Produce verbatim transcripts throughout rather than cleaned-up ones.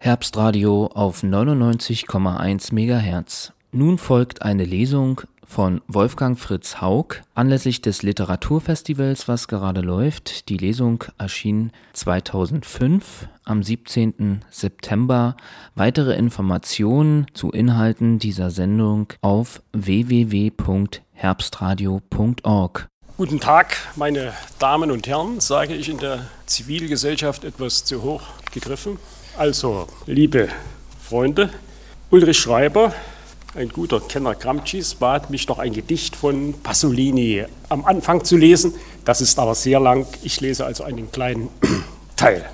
Herbstradio auf neunundneunzig Komma eins Megahertz. Nun folgt eine Lesung von Wolfgang Fritz Haug anlässlich des Literaturfestivals, was gerade läuft. Die Lesung erschien zweitausendfünf am siebzehnten September. Weitere Informationen zu Inhalten dieser Sendung auf w w w punkt herbstradio punkt org. Guten Tag, meine Damen und Herren, sage ich in der Zivilgesellschaft etwas zu hoch gegriffen. Also, liebe Freunde, Ulrich Schreiber, ein guter Kenner Gramscis, bat mich doch ein Gedicht von Pasolini am Anfang zu lesen. Das ist aber sehr lang. Ich lese also einen kleinen Teil.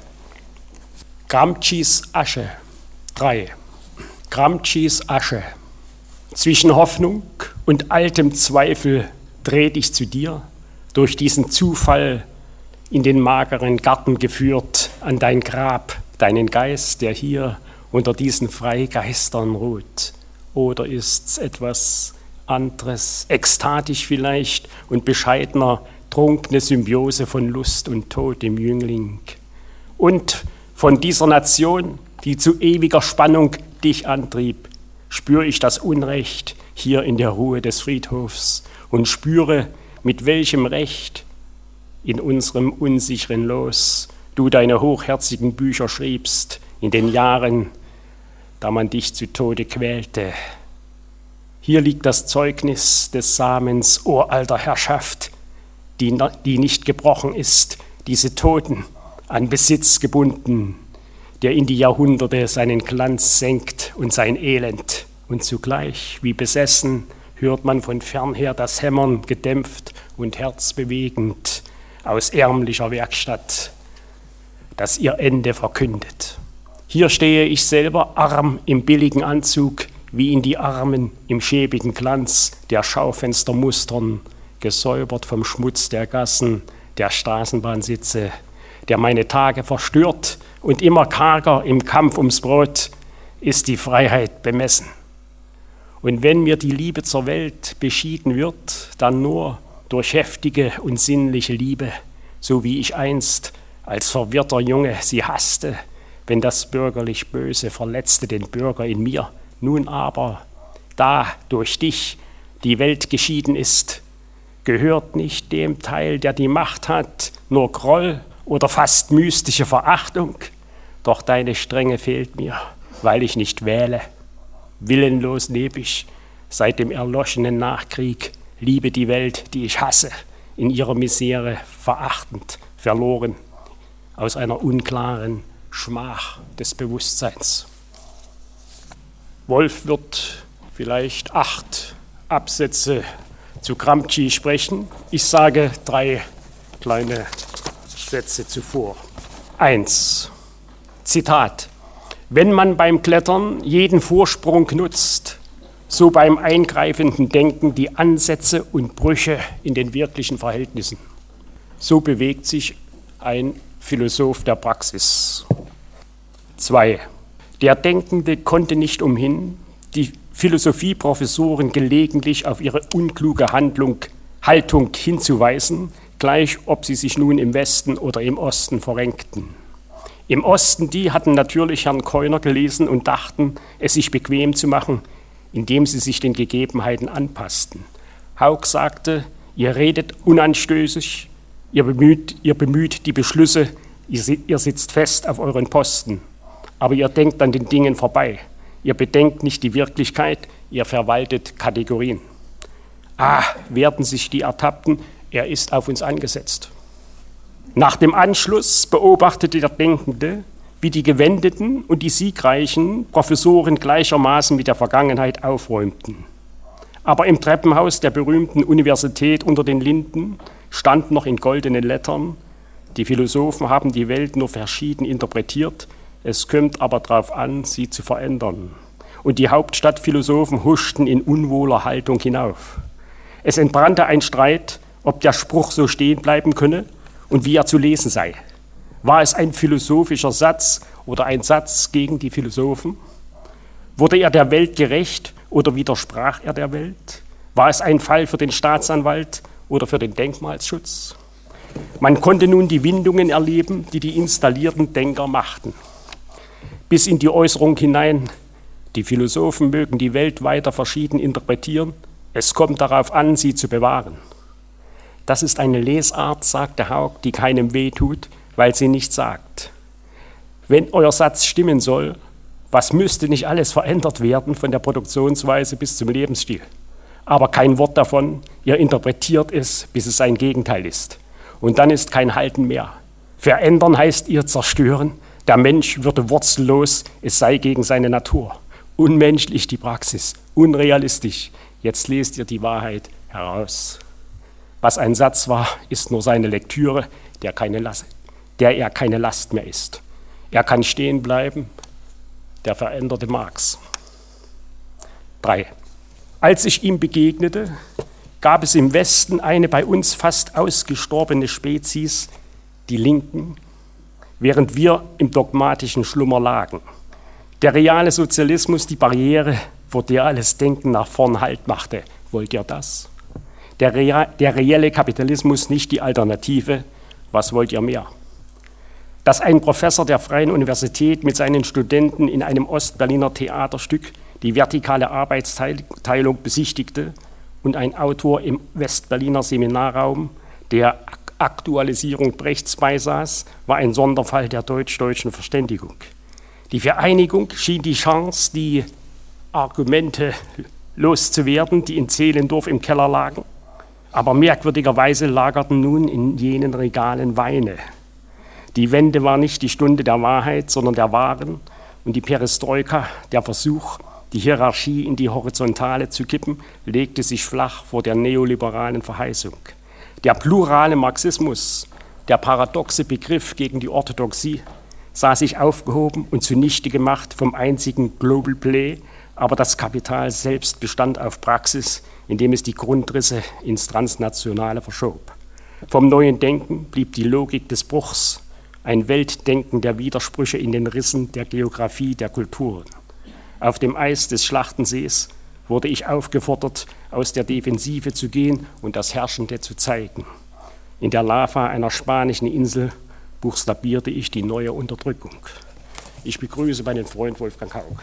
Gramscis Asche. drei. Gramscis Asche. Zwischen Hoffnung und altem Zweifel dreh dich zu dir, durch diesen Zufall in den mageren Garten geführt, an dein Grab, deinen Geist, der hier unter diesen Freigeistern ruht. Oder ist's etwas anderes, ekstatisch vielleicht und bescheidener, trunkene Symbiose von Lust und Tod im Jüngling? Und von dieser Nation, die zu ewiger Spannung dich antrieb, spüre ich das Unrecht hier in der Ruhe des Friedhofs und spüre, mit welchem Recht in unserem unsicheren Los du deine hochherzigen Bücher schriebst in den Jahren, da man dich zu Tode quälte. Hier liegt das Zeugnis des Samens uralter Herrschaft, die, die nicht gebrochen ist, diese Toten an Besitz gebunden, der in die Jahrhunderte seinen Glanz senkt und sein Elend. Und zugleich, wie besessen, hört man von fernher das Hämmern gedämpft und herzbewegend aus ärmlicher Werkstatt, das ihr Ende verkündet. Hier stehe ich selber arm im billigen Anzug, wie in die Armen im schäbigen Glanz der Schaufenstermustern, gesäubert vom Schmutz der Gassen, der Straßenbahnsitze, der meine Tage verstört, und immer karger im Kampf ums Brot ist die Freiheit bemessen. Und wenn mir die Liebe zur Welt beschieden wird, dann nur durch heftige und sinnliche Liebe, so wie ich einst als verwirrter Junge sie hasste, wenn das bürgerlich Böse verletzte den Bürger in mir. Nun aber, da durch dich die Welt geschieden ist, gehört nicht dem Teil, der die Macht hat, nur Groll oder fast mystische Verachtung. Doch deine Strenge fehlt mir, weil ich nicht wähle. Willenlos lebe ich seit dem erloschenen Nachkrieg, liebe die Welt, die ich hasse, in ihrer Misere verachtend, verloren, aus einer unklaren Schmach des Bewusstseins. Wolf wird vielleicht acht Absätze zu Gramsci sprechen. Ich sage drei kleine Sätze zuvor. Eins. Zitat. Wenn man beim Klettern jeden Vorsprung nutzt, so beim eingreifenden Denken die Ansätze und Brüche in den wirklichen Verhältnissen. So bewegt sich ein Philosoph der Praxis. Zwei. Der Denkende konnte nicht umhin, die Philosophieprofessoren gelegentlich auf ihre unkluge Handlung, Haltung hinzuweisen, gleich ob sie sich nun im Westen oder im Osten verrenkten. Im Osten, die hatten natürlich Herrn Keuner gelesen und dachten, es sich bequem zu machen, indem sie sich den Gegebenheiten anpassten. Haug sagte, ihr redet unanstößig, ihr bemüht, ihr bemüht die Beschlüsse, ihr, ihr sitzt fest auf euren Posten, aber ihr denkt an den Dingen vorbei. Ihr bedenkt nicht die Wirklichkeit, ihr verwaltet Kategorien. Ah, werden sich die ertappten, er ist auf uns angesetzt. Nach dem Anschluss beobachtete der Denkende, wie die gewendeten und die siegreichen Professoren gleichermaßen mit der Vergangenheit aufräumten. Aber im Treppenhaus der berühmten Universität unter den Linden stand noch in goldenen Lettern: Die Philosophen haben die Welt nur verschieden interpretiert, es kommt aber darauf an, sie zu verändern. Und die Hauptstadtphilosophen huschten in unwohler Haltung hinauf. Es entbrannte ein Streit, ob der Spruch so stehen bleiben könne und wie er zu lesen sei. War es ein philosophischer Satz oder ein Satz gegen die Philosophen? Wurde er der Welt gerecht oder widersprach er der Welt? War es ein Fall für den Staatsanwalt oder für den Denkmalschutz? Man konnte nun die Windungen erleben, die die installierten Denker machten. bis in die Äußerung hinein. Die Philosophen mögen die Welt weiter verschieden interpretieren. Es kommt darauf an, sie zu bewahren. Das ist eine Lesart, sagte Haug, die keinem wehtut, weil sie nichts sagt. Wenn euer Satz stimmen soll, was müsste nicht alles verändert werden, von der Produktionsweise bis zum Lebensstil? Aber kein Wort davon, ihr interpretiert es, bis es sein Gegenteil ist. Und dann ist kein Halten mehr. Verändern heißt ihr zerstören, der Mensch würde wurzellos, es sei gegen seine Natur. Unmenschlich die Praxis, unrealistisch, jetzt lest ihr die Wahrheit heraus. Was ein Satz war, ist nur seine Lektüre, der, keine Last, der er keine Last mehr ist. Er kann stehen bleiben, der veränderte Marx. Drei. Als ich ihm begegnete, gab es im Westen eine bei uns fast ausgestorbene Spezies, die Linken, während wir im dogmatischen Schlummer lagen. Der reale Sozialismus, die Barriere, vor der alles Denken nach vorn Halt machte. Wollt ihr das? Der, Rea- der reelle Kapitalismus, nicht die Alternative. Was wollt ihr mehr? Dass ein Professor der Freien Universität mit seinen Studenten in einem Ostberliner Theaterstück die vertikale Arbeitsteilung besichtigte und ein Autor im Westberliner Seminarraum der Aktualisierung Brechts beisaß, war ein Sonderfall der deutsch-deutschen Verständigung. Die Vereinigung schien die Chance, die Argumente loszuwerden, die in Zehlendorf im Keller lagen. Aber merkwürdigerweise lagerten nun in jenen Regalen Weine. Die Wende war nicht die Stunde der Wahrheit, sondern der Wahren, und die Perestroika, der Versuch, die Hierarchie in die Horizontale zu kippen, legte sich flach vor der neoliberalen Verheißung. Der plurale Marxismus, der paradoxe Begriff gegen die Orthodoxie, sah sich aufgehoben und zunichte gemacht vom einzigen Global Play, aber das Kapital selbst bestand auf Praxis, indem es die Grundrisse ins Transnationale verschob. Vom neuen Denken blieb die Logik des Bruchs, ein Weltdenken der Widersprüche in den Rissen der Geografie der Kulturen. Auf dem Eis des Schlachtensees wurde ich aufgefordert, aus der Defensive zu gehen und das Herrschende zu zeigen. In der Lava einer spanischen Insel buchstabierte ich die neue Unterdrückung. Ich begrüße meinen Freund Wolfgang Haug.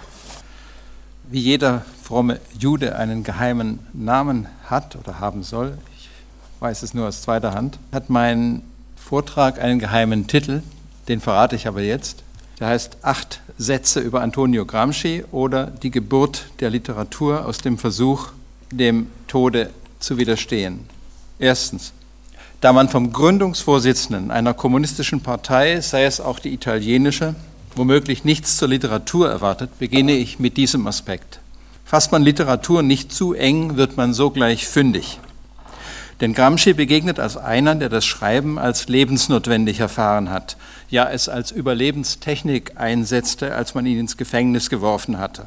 Wie jeder fromme Jude einen geheimen Namen hat oder haben soll, ich weiß es nur aus zweiter Hand, hat mein Vortrag einen geheimen Titel, den verrate ich aber jetzt. Der heißt Acht Sätze über Antonio Gramsci oder die Geburt der Literatur aus dem Versuch, dem Tode zu widerstehen. Erstens, da man vom Gründungsvorsitzenden einer kommunistischen Partei, sei es auch die italienische, womöglich nichts zur Literatur erwartet, beginne ich mit diesem Aspekt. Fasst man Literatur nicht zu eng, wird man sogleich fündig. Denn Gramsci begegnet als einer, der das Schreiben als lebensnotwendig erfahren hat, ja es als Überlebenstechnik einsetzte, als man ihn ins Gefängnis geworfen hatte.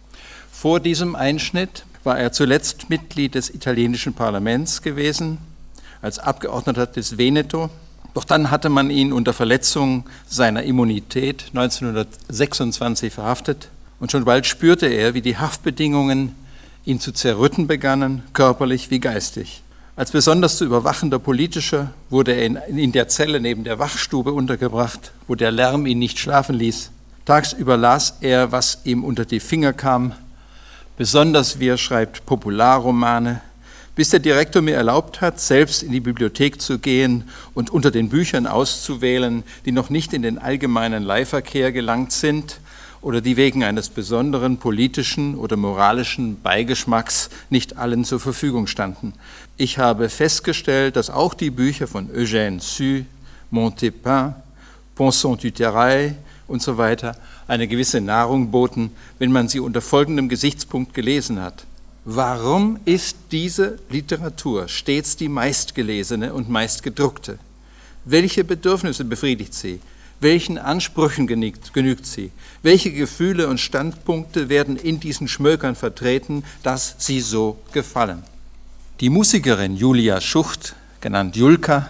Vor diesem Einschnitt war er zuletzt Mitglied des italienischen Parlaments gewesen, als Abgeordneter des Veneto. Doch dann hatte man ihn unter Verletzung seiner Immunität neunzehnhundertsechsundzwanzig verhaftet und schon bald spürte er, wie die Haftbedingungen ihn zu zerrütten begannen, körperlich wie geistig. Als besonders zu überwachender Politischer wurde er in, in der Zelle neben der Wachstube untergebracht, wo der Lärm ihn nicht schlafen ließ. Tagsüber las er, was ihm unter die Finger kam, besonders wie er schreibt Popularromane, bis der Direktor mir erlaubt hat, selbst in die Bibliothek zu gehen und unter den Büchern auszuwählen, die noch nicht in den allgemeinen Leihverkehr gelangt sind oder die wegen eines besonderen politischen oder moralischen Beigeschmacks nicht allen zur Verfügung standen. Ich habe festgestellt, dass auch die Bücher von Eugène Sue, Montépin, Ponsonby du Terrail und so weiter eine gewisse Nahrung boten, wenn man sie unter folgendem Gesichtspunkt gelesen hat. Warum ist diese Literatur stets die meistgelesene und meistgedruckte? Welche Bedürfnisse befriedigt sie? Welchen Ansprüchen genügt, genügt sie? Welche Gefühle und Standpunkte werden in diesen Schmökern vertreten, dass sie so gefallen? Die Musikerin Julia Schucht, genannt Julka,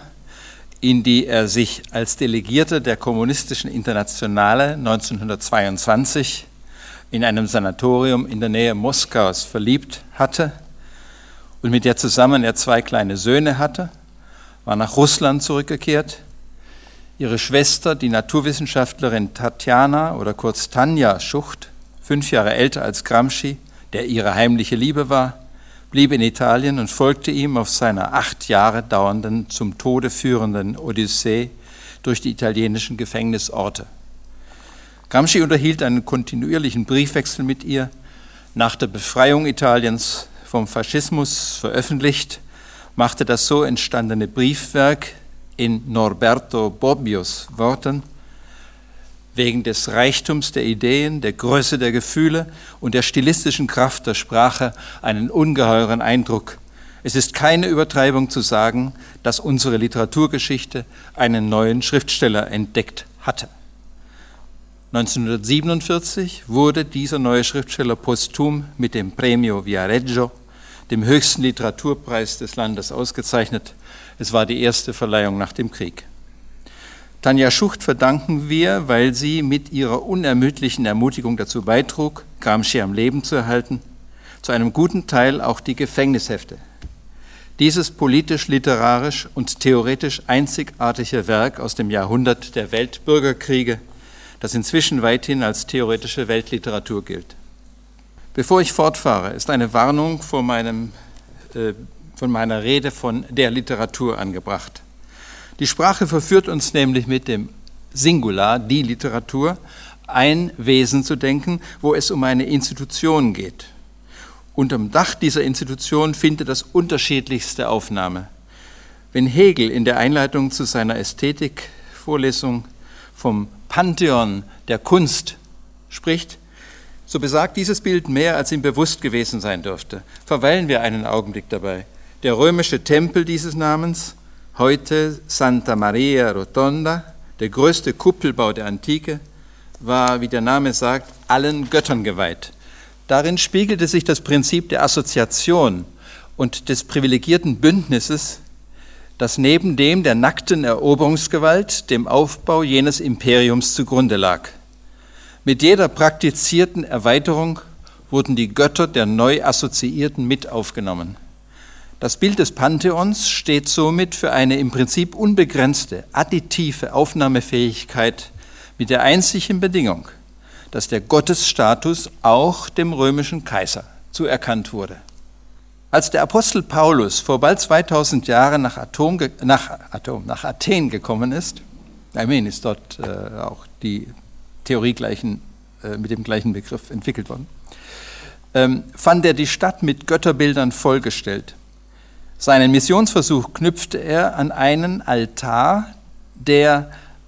in die er sich als Delegierte der Kommunistischen Internationale neunzehnhundertzweiundzwanzig in einem Sanatorium in der Nähe Moskaus verliebt hatte und mit der zusammen er zwei kleine Söhne hatte, war nach Russland zurückgekehrt. Ihre Schwester, die Naturwissenschaftlerin Tatjana oder kurz Tanja Schucht, fünf Jahre älter als Gramsci, der ihre heimliche Liebe war, blieb in Italien und folgte ihm auf seiner acht Jahre dauernden, zum Tode führenden Odyssee durch die italienischen Gefängnisorte. Gramsci unterhielt einen kontinuierlichen Briefwechsel mit ihr, nach der Befreiung Italiens vom Faschismus veröffentlicht, machte das so entstandene Briefwerk in Norberto Bobbios Worten wegen des Reichtums der Ideen, der Größe der Gefühle und der stilistischen Kraft der Sprache einen ungeheuren Eindruck. Es ist keine Übertreibung zu sagen, dass unsere Literaturgeschichte einen neuen Schriftsteller entdeckt hatte. neunzehnhundertsiebenundvierzig wurde dieser neue Schriftsteller posthum mit dem Premio Viareggio, dem höchsten Literaturpreis des Landes, ausgezeichnet. Es war die erste Verleihung nach dem Krieg. Tanja Schucht verdanken wir, weil sie mit ihrer unermüdlichen Ermutigung dazu beitrug, Gramsci am Leben zu erhalten, zu einem guten Teil auch die Gefängnishefte. Dieses politisch, literarisch und theoretisch einzigartige Werk aus dem Jahrhundert der Weltbürgerkriege, das inzwischen weithin als theoretische Weltliteratur gilt. Bevor ich fortfahre, ist eine Warnung vor meinem, äh, von meiner Rede von der Literatur angebracht. Die Sprache verführt uns nämlich mit dem Singular, die Literatur, ein Wesen zu denken, wo es um eine Institution geht. Unterm Dach dieser Institution findet das unterschiedlichste Aufnahme. Wenn Hegel in der Einleitung zu seiner Ästhetik-Vorlesung vom Pantheon der Kunst spricht, so besagt dieses Bild mehr, als ihm bewusst gewesen sein dürfte. Verweilen wir einen Augenblick dabei. Der römische Tempel dieses Namens, heute Santa Maria Rotonda, der größte Kuppelbau der Antike, war, wie der Name sagt, allen Göttern geweiht. Darin spiegelte sich das Prinzip der Assoziation und des privilegierten Bündnisses, das neben dem der nackten Eroberungsgewalt dem Aufbau jenes Imperiums zugrunde lag. Mit jeder praktizierten Erweiterung wurden die Götter der neu Assoziierten mit aufgenommen. Das Bild des Pantheons steht somit für eine im Prinzip unbegrenzte, additive Aufnahmefähigkeit mit der einzigen Bedingung, dass der Gottesstatus auch dem römischen Kaiser zuerkannt wurde. Als der Apostel Paulus vor bald zweitausend Jahren nach, Atom, nach, Atom, nach Athen gekommen ist, immerhin ist dort äh, auch die Theorie gleichen, äh, mit dem gleichen Begriff entwickelt worden, ähm, fand er die Stadt mit Götterbildern vollgestellt. Seinen Missionsversuch knüpfte er an einen Altar, der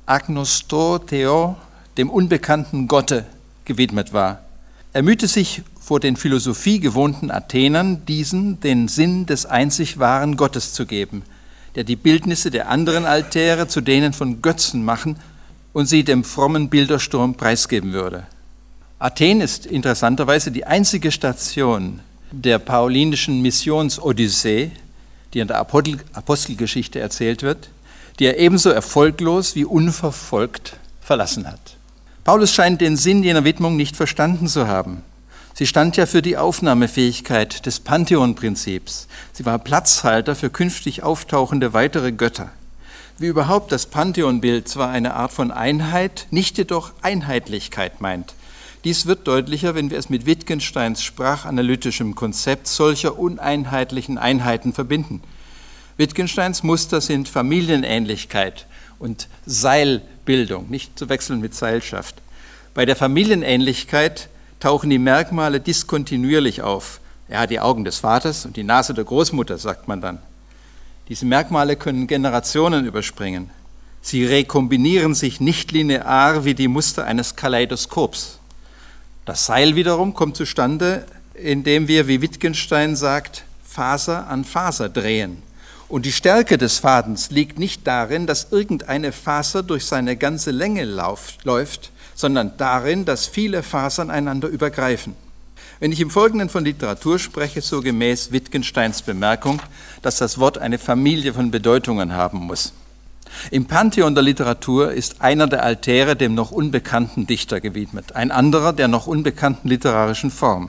Agnosto Theo, dem unbekannten Gotte, gewidmet war. Er mühte sich vor den philosophiegewohnten Athenern, diesen den Sinn des einzig wahren Gottes zu geben, der die Bildnisse der anderen Altäre zu denen von Götzen machen und sie dem frommen Bildersturm preisgeben würde. Athen ist interessanterweise die einzige Station der paulinischen Missionsodyssee, die in der Apostelgeschichte erzählt wird, die er ebenso erfolglos wie unverfolgt verlassen hat. Paulus scheint den Sinn jener Widmung nicht verstanden zu haben. Sie stand ja für die Aufnahmefähigkeit des Pantheon-Prinzips. Sie war Platzhalter für künftig auftauchende weitere Götter. Wie überhaupt das Pantheon-Bild zwar eine Art von Einheit, nicht jedoch Einheitlichkeit meint. Dies wird deutlicher, wenn wir es mit Wittgensteins sprachanalytischem Konzept solcher uneinheitlichen Einheiten verbinden. Wittgensteins Muster sind Familienähnlichkeit und Seilbildung, nicht zu wechseln mit Seilschaft. Bei der Familienähnlichkeit tauchen die Merkmale diskontinuierlich auf. Er hat die Augen des Vaters und die Nase der Großmutter, sagt man dann. Diese Merkmale können Generationen überspringen. Sie rekombinieren sich nicht linear wie die Muster eines Kaleidoskops. Das Seil wiederum kommt zustande, indem wir, wie Wittgenstein sagt, Faser an Faser drehen. Und die Stärke des Fadens liegt nicht darin, dass irgendeine Faser durch seine ganze Länge läuft, sondern darin, dass viele Fasern einander übergreifen. Wenn ich im Folgenden von Literatur spreche, so gemäß Wittgensteins Bemerkung, dass das Wort eine Familie von Bedeutungen haben muss. Im Pantheon der Literatur ist einer der Altäre dem noch unbekannten Dichter gewidmet, ein anderer der noch unbekannten literarischen Form.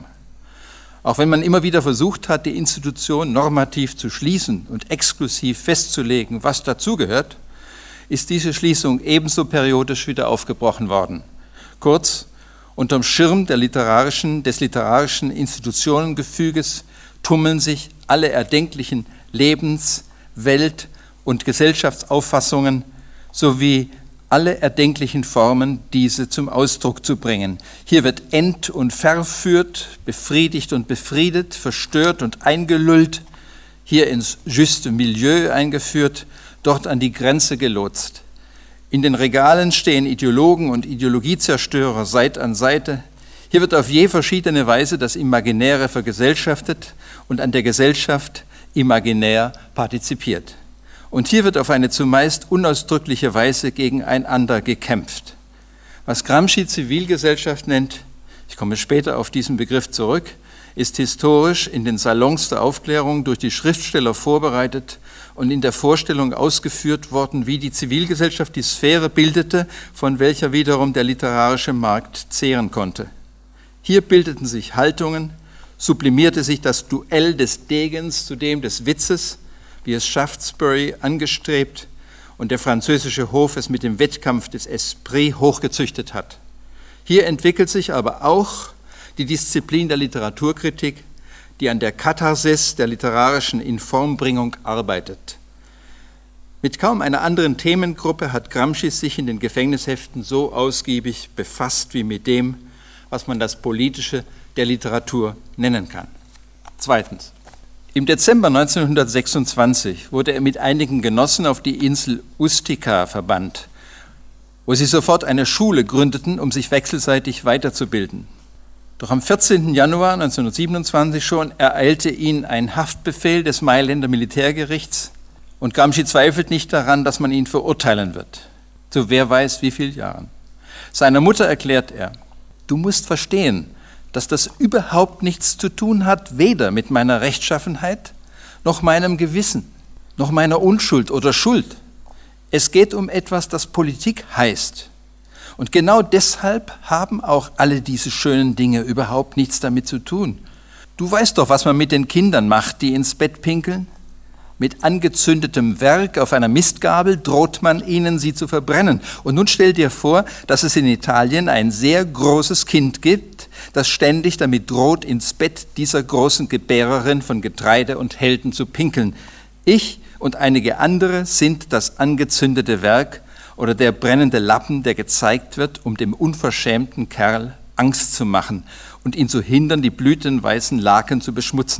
Auch wenn man immer wieder versucht hat, die Institution normativ zu schließen und exklusiv festzulegen, was dazugehört, ist diese Schließung ebenso periodisch wieder aufgebrochen worden. Kurz, unterm Schirm der literarischen, des literarischen Institutionengefüges tummeln sich alle erdenklichen Lebens-, Welt- und Gesellschaftsauffassungen sowie alle erdenklichen Formen, diese zum Ausdruck zu bringen. Hier wird ent- und verführt, befriedigt und befriedet, verstört und eingelullt, hier ins juste Milieu eingeführt, dort an die Grenze gelotst. In den Regalen stehen Ideologen und Ideologiezerstörer Seite an Seite. Hier wird auf je verschiedene Weise das Imaginäre vergesellschaftet und an der Gesellschaft imaginär partizipiert. Und hier wird auf eine zumeist unausdrückliche Weise gegeneinander gekämpft. Was Gramsci Zivilgesellschaft nennt, ich komme später auf diesen Begriff zurück, ist historisch in den Salons der Aufklärung durch die Schriftsteller vorbereitet und in der Vorstellung ausgeführt worden, wie die Zivilgesellschaft die Sphäre bildete, von welcher wiederum der literarische Markt zehren konnte. Hier bildeten sich Haltungen, sublimierte sich das Duell des Degens zu dem des Witzes, wie es Shaftesbury angestrebt und der französische Hof es mit dem Wettkampf des Esprit hochgezüchtet hat. Hier entwickelt sich aber auch die Disziplin der Literaturkritik, die an der Katharsis der literarischen Informbringung arbeitet. Mit kaum einer anderen Themengruppe hat Gramsci sich in den Gefängnisheften so ausgiebig befasst wie mit dem, was man das Politische der Literatur nennen kann. Zweitens. Im Dezember neunzehnhundertsechsundzwanzig wurde er mit einigen Genossen auf die Insel Ustica verbannt, wo sie sofort eine Schule gründeten, um sich wechselseitig weiterzubilden. Doch am vierzehnten Januar neunzehnhundertsiebenundzwanzig schon ereilte ihn ein Haftbefehl des Mailänder Militärgerichts und Gramsci zweifelt nicht daran, dass man ihn verurteilen wird. Zu wer weiß wie vielen Jahren. Seiner Mutter erklärt er: Du musst verstehen, dass das überhaupt nichts zu tun hat, weder mit meiner Rechtschaffenheit, noch meinem Gewissen, noch meiner Unschuld oder Schuld. Es geht um etwas, das Politik heißt. Und genau deshalb haben auch alle diese schönen Dinge überhaupt nichts damit zu tun. Du weißt doch, was man mit den Kindern macht, die ins Bett pinkeln? Mit angezündetem Werg auf einer Mistgabel droht man ihnen, sie zu verbrennen. Und nun stell dir vor, dass es in Italien ein sehr großes Kind gibt, das ständig damit droht, ins Bett dieser großen Gebärerin von Getreide und Helden zu pinkeln. Ich und einige andere sind das angezündete Werg oder der brennende Lappen, der gezeigt wird, um dem unverschämten Kerl Angst zu machen und ihn zu hindern, die blütenweißen Laken zu beschmutzen.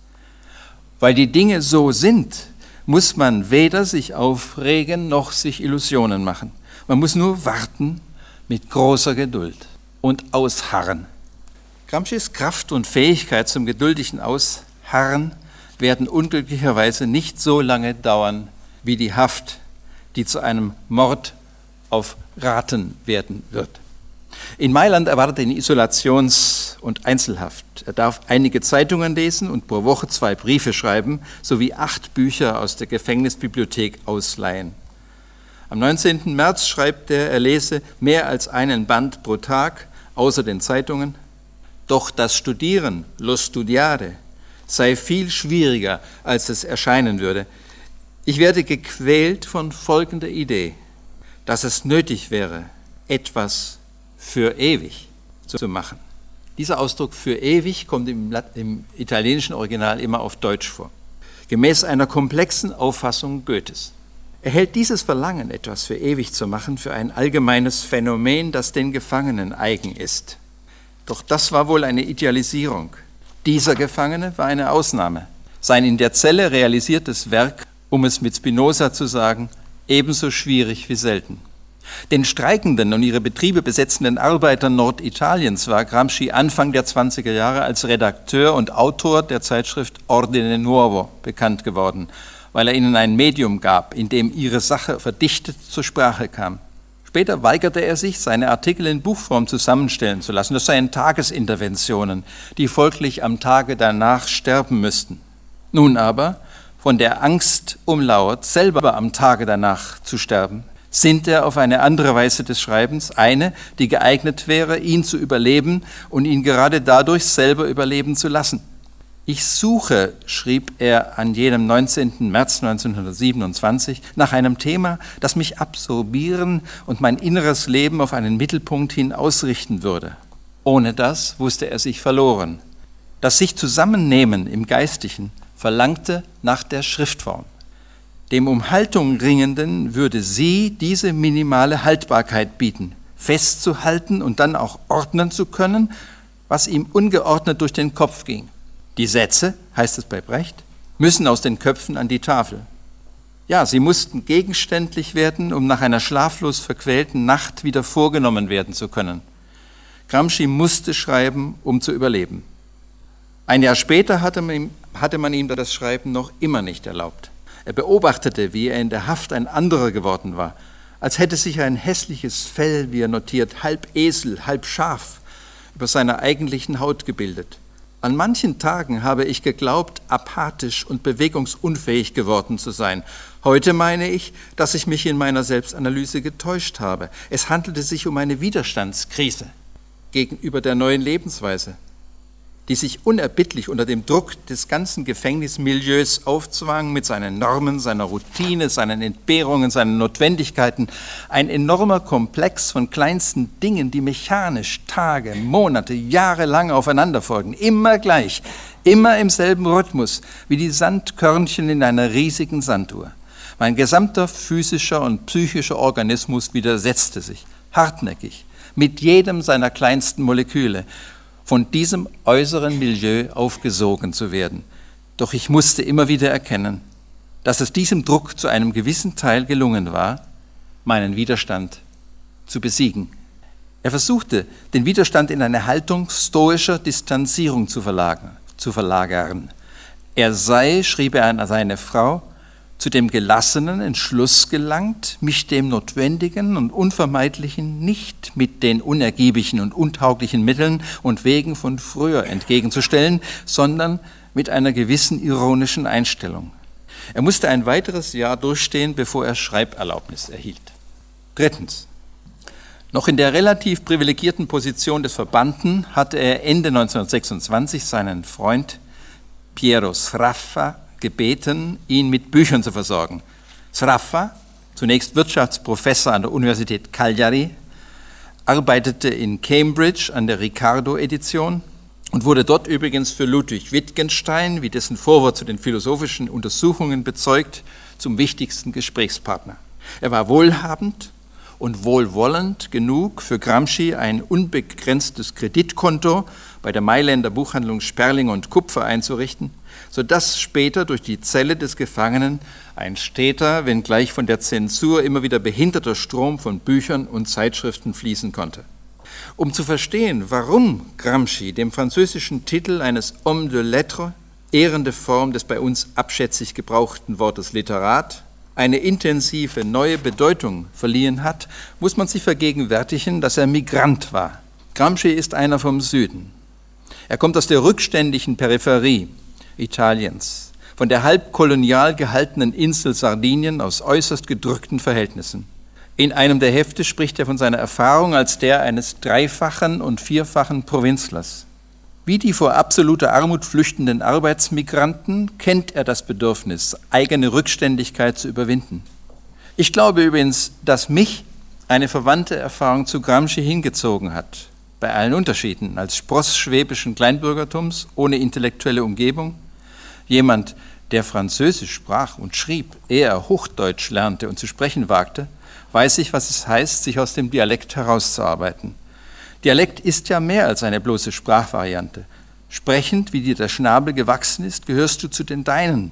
Weil die Dinge so sind, muss man weder sich aufregen noch sich Illusionen machen. Man muss nur warten mit großer Geduld und ausharren. Gramscis Kraft und Fähigkeit zum geduldigen Ausharren werden unglücklicherweise nicht so lange dauern wie die Haft, die zu einem Mord auf Raten werden wird. In Mailand erwartet ihn Isolations- und Einzelhaft. Er darf einige Zeitungen lesen und pro Woche zwei Briefe schreiben, sowie acht Bücher aus der Gefängnisbibliothek ausleihen. Am neunzehnten März schreibt er, er lese mehr als einen Band pro Tag, außer den Zeitungen. Doch das Studieren, lo studiare, sei viel schwieriger, als es erscheinen würde. Ich werde gequält von folgender Idee, dass es nötig wäre, etwas für ewig zu machen. Dieser Ausdruck für ewig kommt im, im italienischen Original immer auf Deutsch vor, gemäß einer komplexen Auffassung Goethes. Er hält dieses Verlangen, etwas für ewig zu machen, für ein allgemeines Phänomen, das den Gefangenen eigen ist. Doch das war wohl eine Idealisierung. Dieser Gefangene war eine Ausnahme. Sein in der Zelle realisiertes Werk, um es mit Spinoza zu sagen, ebenso schwierig wie selten. Den streikenden und ihre Betriebe besetzenden Arbeitern Norditaliens war Gramsci Anfang der zwanziger Jahre als Redakteur und Autor der Zeitschrift Ordine Nuovo bekannt geworden, weil er ihnen ein Medium gab, in dem ihre Sache verdichtet zur Sprache kam. Später weigerte er sich, seine Artikel in Buchform zusammenstellen zu lassen. Das seien Tagesinterventionen, die folglich am Tage danach sterben müssten. Nun aber, von der Angst umlauert, selber am Tage danach zu sterben, sinnt er auf eine andere Weise des Schreibens, eine, die geeignet wäre, ihn zu überleben und ihn gerade dadurch selber überleben zu lassen. Ich suche, schrieb er an jenem neunzehnten März neunzehnhundertsiebenundzwanzig, nach einem Thema, das mich absorbieren und mein inneres Leben auf einen Mittelpunkt hin ausrichten würde. Ohne das wusste er sich verloren. Das sich Zusammennehmen im Geistlichen verlangte nach der Schriftform. Dem um Haltung Ringenden würde sie diese minimale Haltbarkeit bieten, festzuhalten und dann auch ordnen zu können, was ihm ungeordnet durch den Kopf ging. Die Sätze, heißt es bei Brecht, müssen aus den Köpfen an die Tafel. Ja, sie mussten gegenständlich werden, um nach einer schlaflos verquälten Nacht wieder vorgenommen werden zu können. Gramsci musste schreiben, um zu überleben. Ein Jahr später hatte man ihm, hatte man ihm das Schreiben noch immer nicht erlaubt. Er beobachtete, wie er in der Haft ein anderer geworden war, als hätte sich ein hässliches Fell, wie er notiert, halb Esel, halb Schaf, über seiner eigentlichen Haut gebildet. An manchen Tagen habe ich geglaubt, apathisch und bewegungsunfähig geworden zu sein. Heute meine ich, dass ich mich in meiner Selbstanalyse getäuscht habe. Es handelte sich um eine Widerstandskrise gegenüber der neuen Lebensweise, die sich unerbittlich unter dem Druck des ganzen Gefängnismilieus aufzwang mit seinen Normen, seiner Routine, seinen Entbehrungen, seinen Notwendigkeiten. Ein enormer Komplex von kleinsten Dingen, die mechanisch Tage, Monate, Jahre lang aufeinander folgen. Immer gleich, immer im selben Rhythmus, wie die Sandkörnchen in einer riesigen Sanduhr. Mein gesamter physischer und psychischer Organismus widersetzte sich, hartnäckig, mit jedem seiner kleinsten Moleküle, von diesem äußeren Milieu aufgesogen zu werden. Doch ich musste immer wieder erkennen, dass es diesem Druck zu einem gewissen Teil gelungen war, meinen Widerstand zu besiegen. Er versuchte, den Widerstand in eine Haltung stoischer Distanzierung zu verlagern. Zu verlagern. Er sei, schrieb er an seine Frau, zu dem gelassenen Entschluss gelangt, mich dem Notwendigen und Unvermeidlichen nicht mit den unergiebigen und untauglichen Mitteln und Wegen von früher entgegenzustellen, sondern mit einer gewissen ironischen Einstellung. Er musste ein weiteres Jahr durchstehen, bevor er Schreiberlaubnis erhielt. Drittens. Noch in der relativ privilegierten Position des Verbannten hatte er Ende neunzehnhundertsechsundzwanzig seinen Freund Piero Sraffa gebeten, ihn mit Büchern zu versorgen. Sraffa, zunächst Wirtschaftsprofessor an der Universität Cagliari, arbeitete in Cambridge an der Ricardo-Edition und wurde dort übrigens für Ludwig Wittgenstein, wie dessen Vorwort zu den philosophischen Untersuchungen bezeugt, zum wichtigsten Gesprächspartner. Er war wohlhabend und wohlwollend genug, für Gramsci ein unbegrenztes Kreditkonto bei der Mailänder Buchhandlung Sperling und Kupfer einzurichten, sodass später durch die Zelle des Gefangenen ein steter, wenngleich von der Zensur immer wieder behinderter Strom von Büchern und Zeitschriften fließen konnte. Um zu verstehen, warum Gramsci dem französischen Titel eines Homme de Lettres, ehrende Form des bei uns abschätzig gebrauchten Wortes Literat, eine intensive neue Bedeutung verliehen hat, muss man sich vergegenwärtigen, dass er Migrant war. Gramsci ist einer vom Süden. Er kommt aus der rückständigen Peripherie Italiens, von der halb kolonial gehaltenen Insel Sardinien aus äußerst gedrückten Verhältnissen. In einem der Hefte spricht er von seiner Erfahrung als der eines dreifachen und vierfachen Provinzlers. Wie die vor absoluter Armut flüchtenden Arbeitsmigranten kennt er das Bedürfnis, eigene Rückständigkeit zu überwinden. Ich glaube übrigens, dass mich eine verwandte Erfahrung zu Gramsci hingezogen hat, bei allen Unterschieden, als Spross schwäbischen Kleinbürgertums ohne intellektuelle Umgebung, jemand, der Französisch sprach und schrieb, ehe er Hochdeutsch lernte und zu sprechen wagte, weiß ich, was es heißt, sich aus dem Dialekt herauszuarbeiten. Dialekt ist ja mehr als eine bloße Sprachvariante. Sprechend, wie dir der Schnabel gewachsen ist, gehörst du zu den Deinen,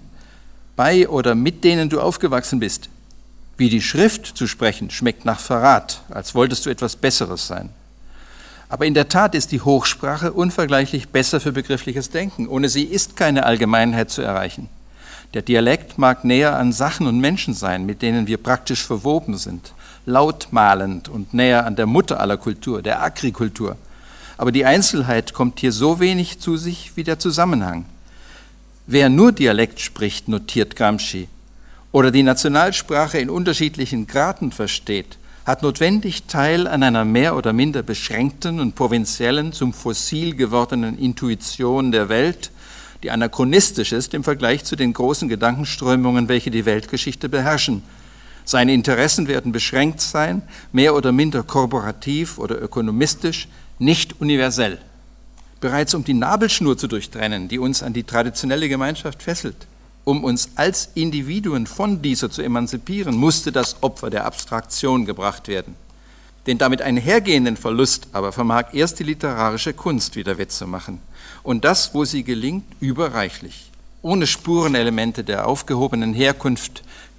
bei oder mit denen du aufgewachsen bist. Wie die Schrift zu sprechen, schmeckt nach Verrat, als wolltest du etwas Besseres sein. Aber in der Tat ist die Hochsprache unvergleichlich besser für begriffliches Denken. Ohne sie ist keine Allgemeinheit zu erreichen. Der Dialekt mag näher an Sachen und Menschen sein, mit denen wir praktisch verwoben sind, lautmalend und näher an der Mutter aller Kultur, der Agrikultur. Aber die Einzelheit kommt hier so wenig zu sich wie der Zusammenhang. Wer nur Dialekt spricht, notiert Gramsci, oder die Nationalsprache in unterschiedlichen Graden versteht, hat notwendig Teil an einer mehr oder minder beschränkten und provinziellen, zum Fossil gewordenen Intuition der Welt, die anachronistisch ist im Vergleich zu den großen Gedankenströmungen, welche die Weltgeschichte beherrschen. Seine Interessen werden beschränkt sein, mehr oder minder korporativ oder ökonomistisch, nicht universell. Bereits um die Nabelschnur zu durchtrennen, die uns an die traditionelle Gemeinschaft fesselt, um uns als Individuen von dieser zu emanzipieren, musste das Opfer der Abstraktion gebracht werden. Den damit einhergehenden Verlust aber vermag erst die literarische Kunst wieder wettzumachen. Und das, wo sie gelingt, überreichlich. Ohne Spurenelemente der aufgehobenen Herkunft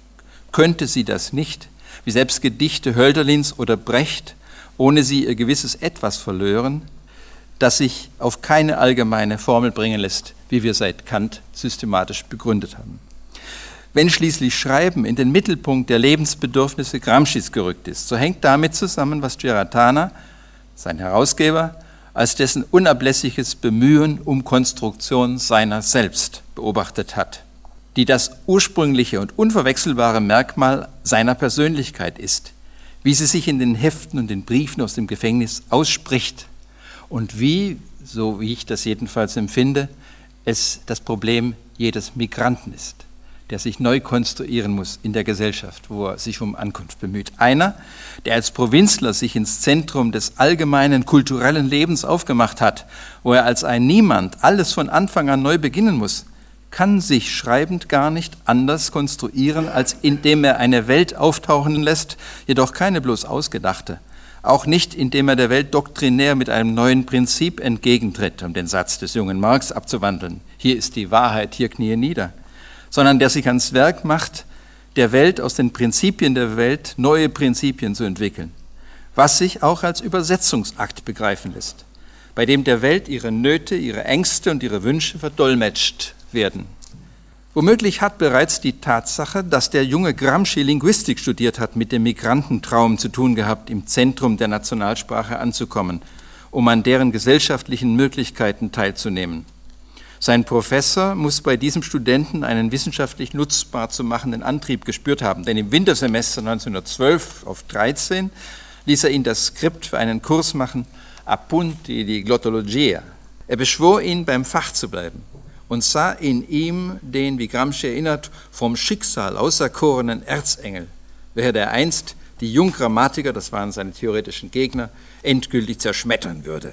könnte sie das nicht, wie selbst Gedichte Hölderlins oder Brecht, ohne sie ihr gewisses Etwas verlören, das sich auf keine allgemeine Formel bringen lässt, wie wir seit Kant systematisch begründet haben. Wenn schließlich Schreiben in den Mittelpunkt der Lebensbedürfnisse Gramscis gerückt ist, so hängt damit zusammen, was Giratana, sein Herausgeber, als dessen unablässiges Bemühen um Konstruktion seiner selbst beobachtet hat, die das ursprüngliche und unverwechselbare Merkmal seiner Persönlichkeit ist, wie sie sich in den Heften und den Briefen aus dem Gefängnis ausspricht und wie, so wie ich das jedenfalls empfinde, es das Problem jedes Migranten ist, der sich neu konstruieren muss in der Gesellschaft, wo er sich um Ankunft bemüht. Einer, der als Provinzler sich ins Zentrum des allgemeinen kulturellen Lebens aufgemacht hat, wo er als ein Niemand alles von Anfang an neu beginnen muss, kann sich schreibend gar nicht anders konstruieren, als indem er eine Welt auftauchen lässt, jedoch keine bloß ausgedachte, auch nicht indem er der Welt doktrinär mit einem neuen Prinzip entgegentritt, um den Satz des jungen Marx abzuwandeln. Hier ist die Wahrheit, hier knie nieder. Sondern der sich ans Werk macht, der Welt aus den Prinzipien der Welt neue Prinzipien zu entwickeln, was sich auch als Übersetzungsakt begreifen lässt, bei dem der Welt ihre Nöte, ihre Ängste und ihre Wünsche verdolmetscht werden. Womöglich hat bereits die Tatsache, dass der junge Gramsci Linguistik studiert hat, mit dem Migrantentraum zu tun gehabt, im Zentrum der Nationalsprache anzukommen, um an deren gesellschaftlichen Möglichkeiten teilzunehmen. Sein Professor muss bei diesem Studenten einen wissenschaftlich nutzbar zu machenden Antrieb gespürt haben, denn im Wintersemester neunzehnhundertzwölf auf dreizehn ließ er ihn das Skript für einen Kurs machen, Appunti di Glottologia. Er beschwor ihn, beim Fach zu bleiben und sah in ihm den, wie Gramsci erinnert, vom Schicksal auserkorenen Erzengel, welcher der einst die Junggrammatiker, das waren seine theoretischen Gegner, endgültig zerschmettern würde.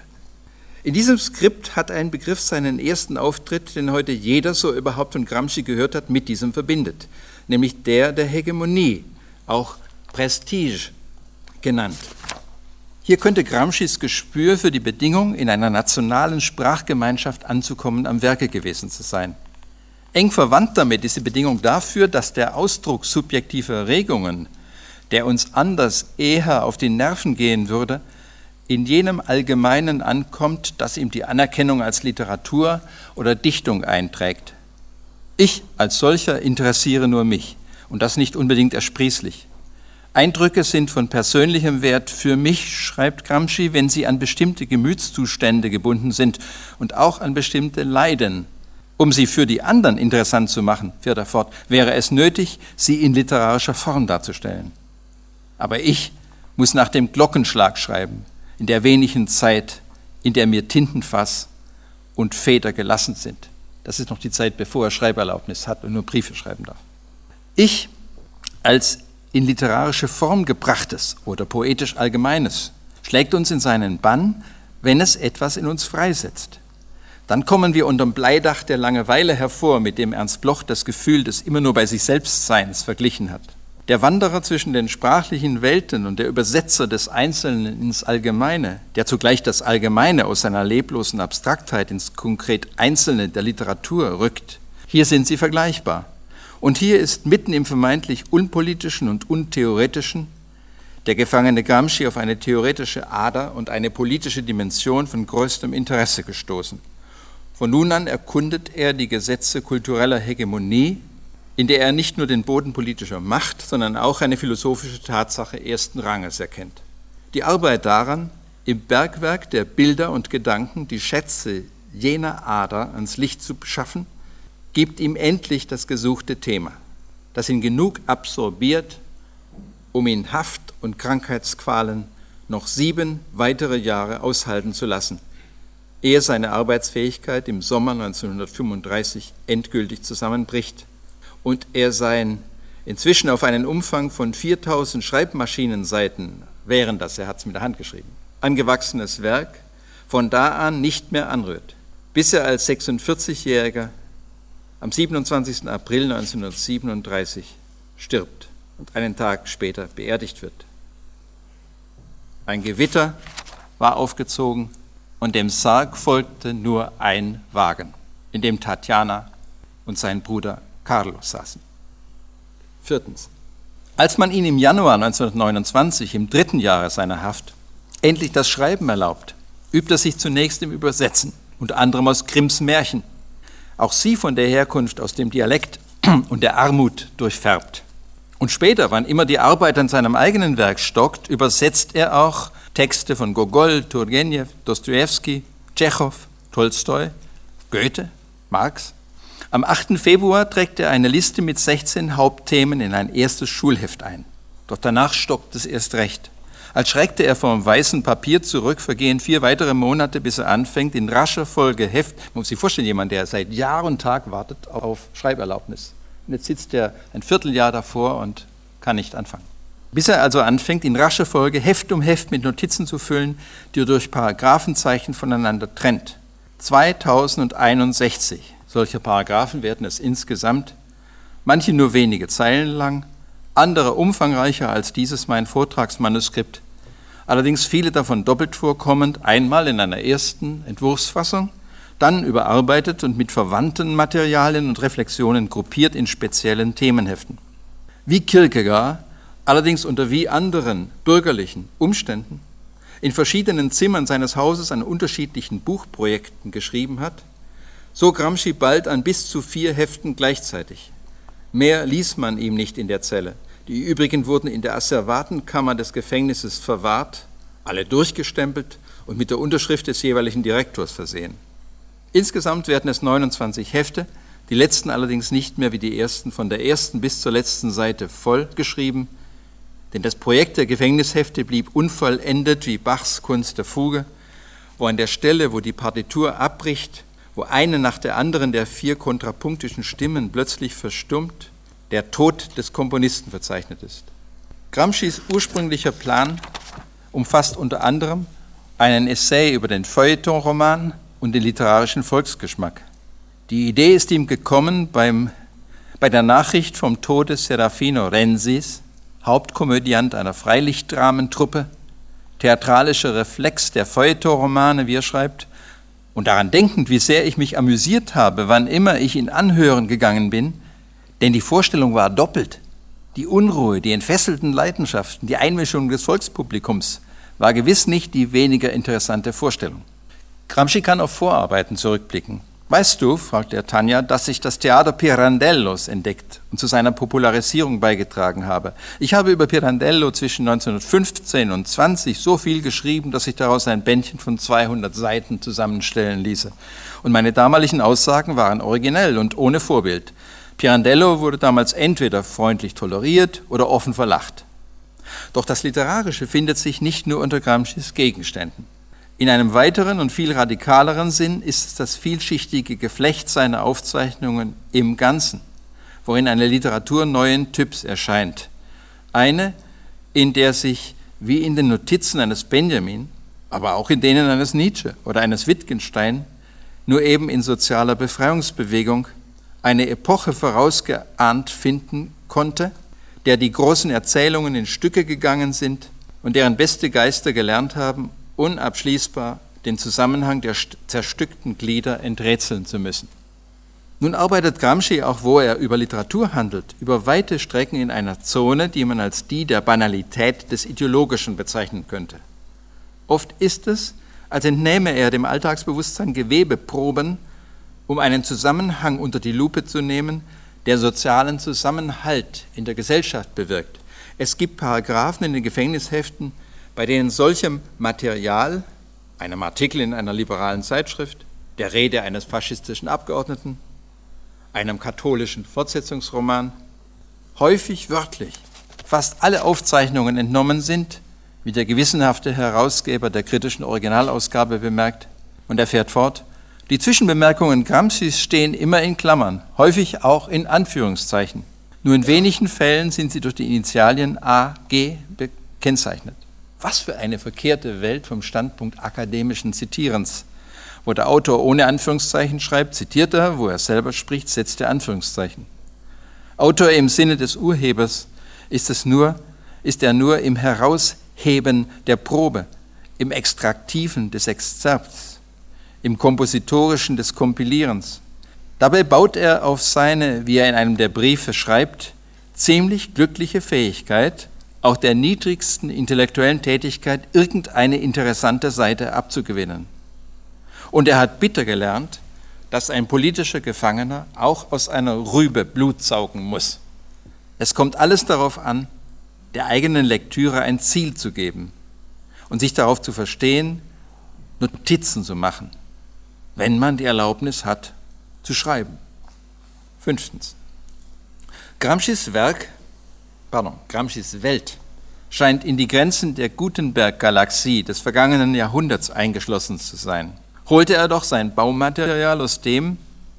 In diesem Skript hat ein Begriff seinen ersten Auftritt, den heute jeder, so überhaupt von Gramsci gehört hat, mit diesem verbindet, nämlich der der Hegemonie, auch Prestige genannt. Hier könnte Gramscis Gespür für die Bedingung, in einer nationalen Sprachgemeinschaft anzukommen, am Werke gewesen zu sein. Eng verwandt damit ist die Bedingung dafür, dass der Ausdruck subjektiver Regungen, der uns anders eher auf die Nerven gehen würde, in jenem Allgemeinen ankommt, das ihm die Anerkennung als Literatur oder Dichtung einträgt. Ich als solcher interessiere nur mich und das nicht unbedingt ersprießlich. Eindrücke sind von persönlichem Wert für mich, schreibt Gramsci, wenn sie an bestimmte Gemütszustände gebunden sind und auch an bestimmte Leiden. Um sie für die anderen interessant zu machen, fährt er fort, wäre es nötig, sie in literarischer Form darzustellen. Aber ich muss nach dem Glockenschlag schreiben, in der wenigen Zeit, in der mir Tintenfass und Feder gelassen sind. Das ist noch die Zeit, bevor er Schreiberlaubnis hat und nur Briefe schreiben darf. Ich als in literarische Form gebrachtes oder poetisch Allgemeines schlägt uns in seinen Bann, wenn es etwas in uns freisetzt. Dann kommen wir unterm Bleidach der Langeweile hervor, mit dem Ernst Bloch das Gefühl des immer nur bei sich selbst Seins verglichen hat. Der Wanderer zwischen den sprachlichen Welten und der Übersetzer des Einzelnen ins Allgemeine, der zugleich das Allgemeine aus seiner leblosen Abstraktheit ins konkret Einzelne der Literatur rückt. Hier sind sie vergleichbar. Und hier ist mitten im vermeintlich unpolitischen und untheoretischen der gefangene Gramsci auf eine theoretische Ader und eine politische Dimension von größtem Interesse gestoßen. Von nun an erkundet er die Gesetze kultureller Hegemonie, in der er nicht nur den Boden politischer Macht, sondern auch eine philosophische Tatsache ersten Ranges erkennt. Die Arbeit daran, im Bergwerk der Bilder und Gedanken die Schätze jener Ader ans Licht zu schaffen, gibt ihm endlich das gesuchte Thema, das ihn genug absorbiert, um ihn Haft- und Krankheitsqualen noch sieben weitere Jahre aushalten zu lassen. ehe seine Arbeitsfähigkeit im Sommer neunzehnhundertfünfunddreißig endgültig zusammenbricht und er sein inzwischen auf einen Umfang von viertausend Schreibmaschinenseiten, während das, er hat es mit der Hand geschrieben, angewachsenes Werk von da an nicht mehr anrührt, bis er als sechsundvierzigjähriger am siebenundzwanzigsten April neunzehnhundertsiebenunddreißig stirbt und einen Tag später beerdigt wird. Ein Gewitter war aufgezogen und dem Sarg folgte nur ein Wagen, in dem Tatjana und sein Bruder Carlos saßen. Viertens. Als man ihn im Januar neunzehnhundertneunundzwanzig, im dritten Jahre seiner Haft, endlich das Schreiben erlaubt, übt er sich zunächst im Übersetzen, unter anderem aus Grimms Märchen. Auch sie von der Herkunft aus dem Dialekt und der Armut durchfärbt. Und später, wann immer die Arbeit an seinem eigenen Werk stockt, übersetzt er auch Texte von Gogol, Turgenew, Dostojewski, Tschechow, Tolstoi, Goethe, Marx. Am achten Februar trägt er eine Liste mit sechzehn Hauptthemen in ein erstes Schulheft ein. Doch danach stockt es erst recht. Als schreckte er vom weißen Papier zurück, vergehen vier weitere Monate, bis er anfängt, in rascher Folge Heft. Man muss sich vorstellen, jemand, der seit Jahr und Tag wartet auf Schreiberlaubnis. Und jetzt sitzt er ein Vierteljahr davor und kann nicht anfangen. Bis er also anfängt, in rascher Folge Heft um Heft mit Notizen zu füllen, die er durch Paragraphenzeichen voneinander trennt. zweitausendeinundsechzig solcher Paragraphen werden es insgesamt, manche nur wenige Zeilen lang, andere umfangreicher als dieses mein Vortragsmanuskript, allerdings viele davon doppelt vorkommend, einmal in einer ersten Entwurfsfassung, dann überarbeitet und mit verwandten Materialien und Reflexionen gruppiert in speziellen Themenheften. Wie Kierkegaard, allerdings unter wie anderen bürgerlichen Umständen, in verschiedenen Zimmern seines Hauses an unterschiedlichen Buchprojekten geschrieben hat, so Gramsci bald an bis zu vier Heften gleichzeitig. Mehr ließ man ihm nicht in der Zelle. Die übrigen wurden in der Asservatenkammer des Gefängnisses verwahrt, alle durchgestempelt und mit der Unterschrift des jeweiligen Direktors versehen. Insgesamt werden es neunundzwanzig Hefte, die letzten allerdings nicht mehr wie die ersten von der ersten bis zur letzten Seite voll geschrieben, denn das Projekt der Gefängnishefte blieb unvollendet wie Bachs Kunst der Fuge, wo an der Stelle, wo die Partitur abbricht, wo eine nach der anderen der vier kontrapunktischen Stimmen plötzlich verstummt, der Tod des Komponisten verzeichnet ist. Gramscis ursprünglicher Plan umfasst unter anderem einen Essay über den Feuilleton-Roman und den literarischen Volksgeschmack. Die Idee ist ihm gekommen beim, bei der Nachricht vom Tode Serafino Renzis, Hauptkomödiant einer Freilichtdramentruppe, theatralischer Reflex der Feuilleton-Romane, wie er schreibt, und daran denkend, wie sehr ich mich amüsiert habe, wann immer ich ihn anhören gegangen bin, denn die Vorstellung war doppelt. Die Unruhe, die entfesselten Leidenschaften, die Einmischung des Volkspublikums war gewiss nicht die weniger interessante Vorstellung. Gramsci kann auf Vorarbeiten zurückblicken. Weißt du, fragt er Tanja, dass ich das Theater Pirandellos entdeckt und zu seiner Popularisierung beigetragen habe. Ich habe über Pirandello zwischen neunzehnhundertfünfzehn und zwanzig so viel geschrieben, dass ich daraus ein Bändchen von zweihundert Seiten zusammenstellen ließe. Und meine damaligen Aussagen waren originell und ohne Vorbild. Pirandello wurde damals entweder freundlich toleriert oder offen verlacht. Doch das Literarische findet sich nicht nur unter Gramscis Gegenständen. In einem weiteren und viel radikaleren Sinn ist es das vielschichtige Geflecht seiner Aufzeichnungen im Ganzen, worin eine Literatur neuen Typs erscheint. Eine, in der sich, wie in den Notizen eines Benjamin, aber auch in denen eines Nietzsche oder eines Wittgenstein, nur eben in sozialer Befreiungsbewegung eine Epoche vorausgeahnt finden konnte, der die großen Erzählungen in Stücke gegangen sind und deren beste Geister gelernt haben, unabschließbar den Zusammenhang der zerstückten Glieder enträtseln zu müssen. Nun arbeitet Gramsci, auch wo er über Literatur handelt, über weite Strecken in einer Zone, die man als die der Banalität des Ideologischen bezeichnen könnte. Oft ist es, als entnehme er dem Alltagsbewusstsein Gewebeproben, um einen Zusammenhang unter die Lupe zu nehmen, der sozialen Zusammenhalt in der Gesellschaft bewirkt. Es gibt Paragraphen in den Gefängnisheften, bei denen solchem Material, einem Artikel in einer liberalen Zeitschrift, der Rede eines faschistischen Abgeordneten, einem katholischen Fortsetzungsroman, häufig wörtlich fast alle Aufzeichnungen entnommen sind, wie der gewissenhafte Herausgeber der kritischen Originalausgabe bemerkt, Und er fährt fort, die Zwischenbemerkungen Gramscis stehen immer in Klammern, häufig auch in Anführungszeichen. Nur in wenigen Fällen sind sie durch die Initialien A G gekennzeichnet. Was für eine verkehrte Welt vom Standpunkt akademischen Zitierens. Wo der Autor ohne Anführungszeichen schreibt, zitiert er, wo er selber spricht, setzt er Anführungszeichen. Autor im Sinne des Urhebers ist, es nur, ist er nur im Herausheben der Probe, im Extraktiven des Exzerpts, im Kompositorischen des Kompilierens. Dabei baut er auf seine, wie er in einem der Briefe schreibt, ziemlich glückliche Fähigkeit, auch der niedrigsten intellektuellen Tätigkeit irgendeine interessante Seite abzugewinnen. Und er hat bitter gelernt, dass ein politischer Gefangener auch aus einer Rübe Blut saugen muss. Es kommt alles darauf an, der eigenen Lektüre ein Ziel zu geben und sich darauf zu verstehen, Notizen zu machen, wenn man die Erlaubnis hat, zu schreiben. Fünftens. Gramscis Werk, pardon, Gramscis Welt scheint in die Grenzen der Gutenberg-Galaxie des vergangenen Jahrhunderts eingeschlossen zu sein. Holte er doch sein Baumaterial aus dem,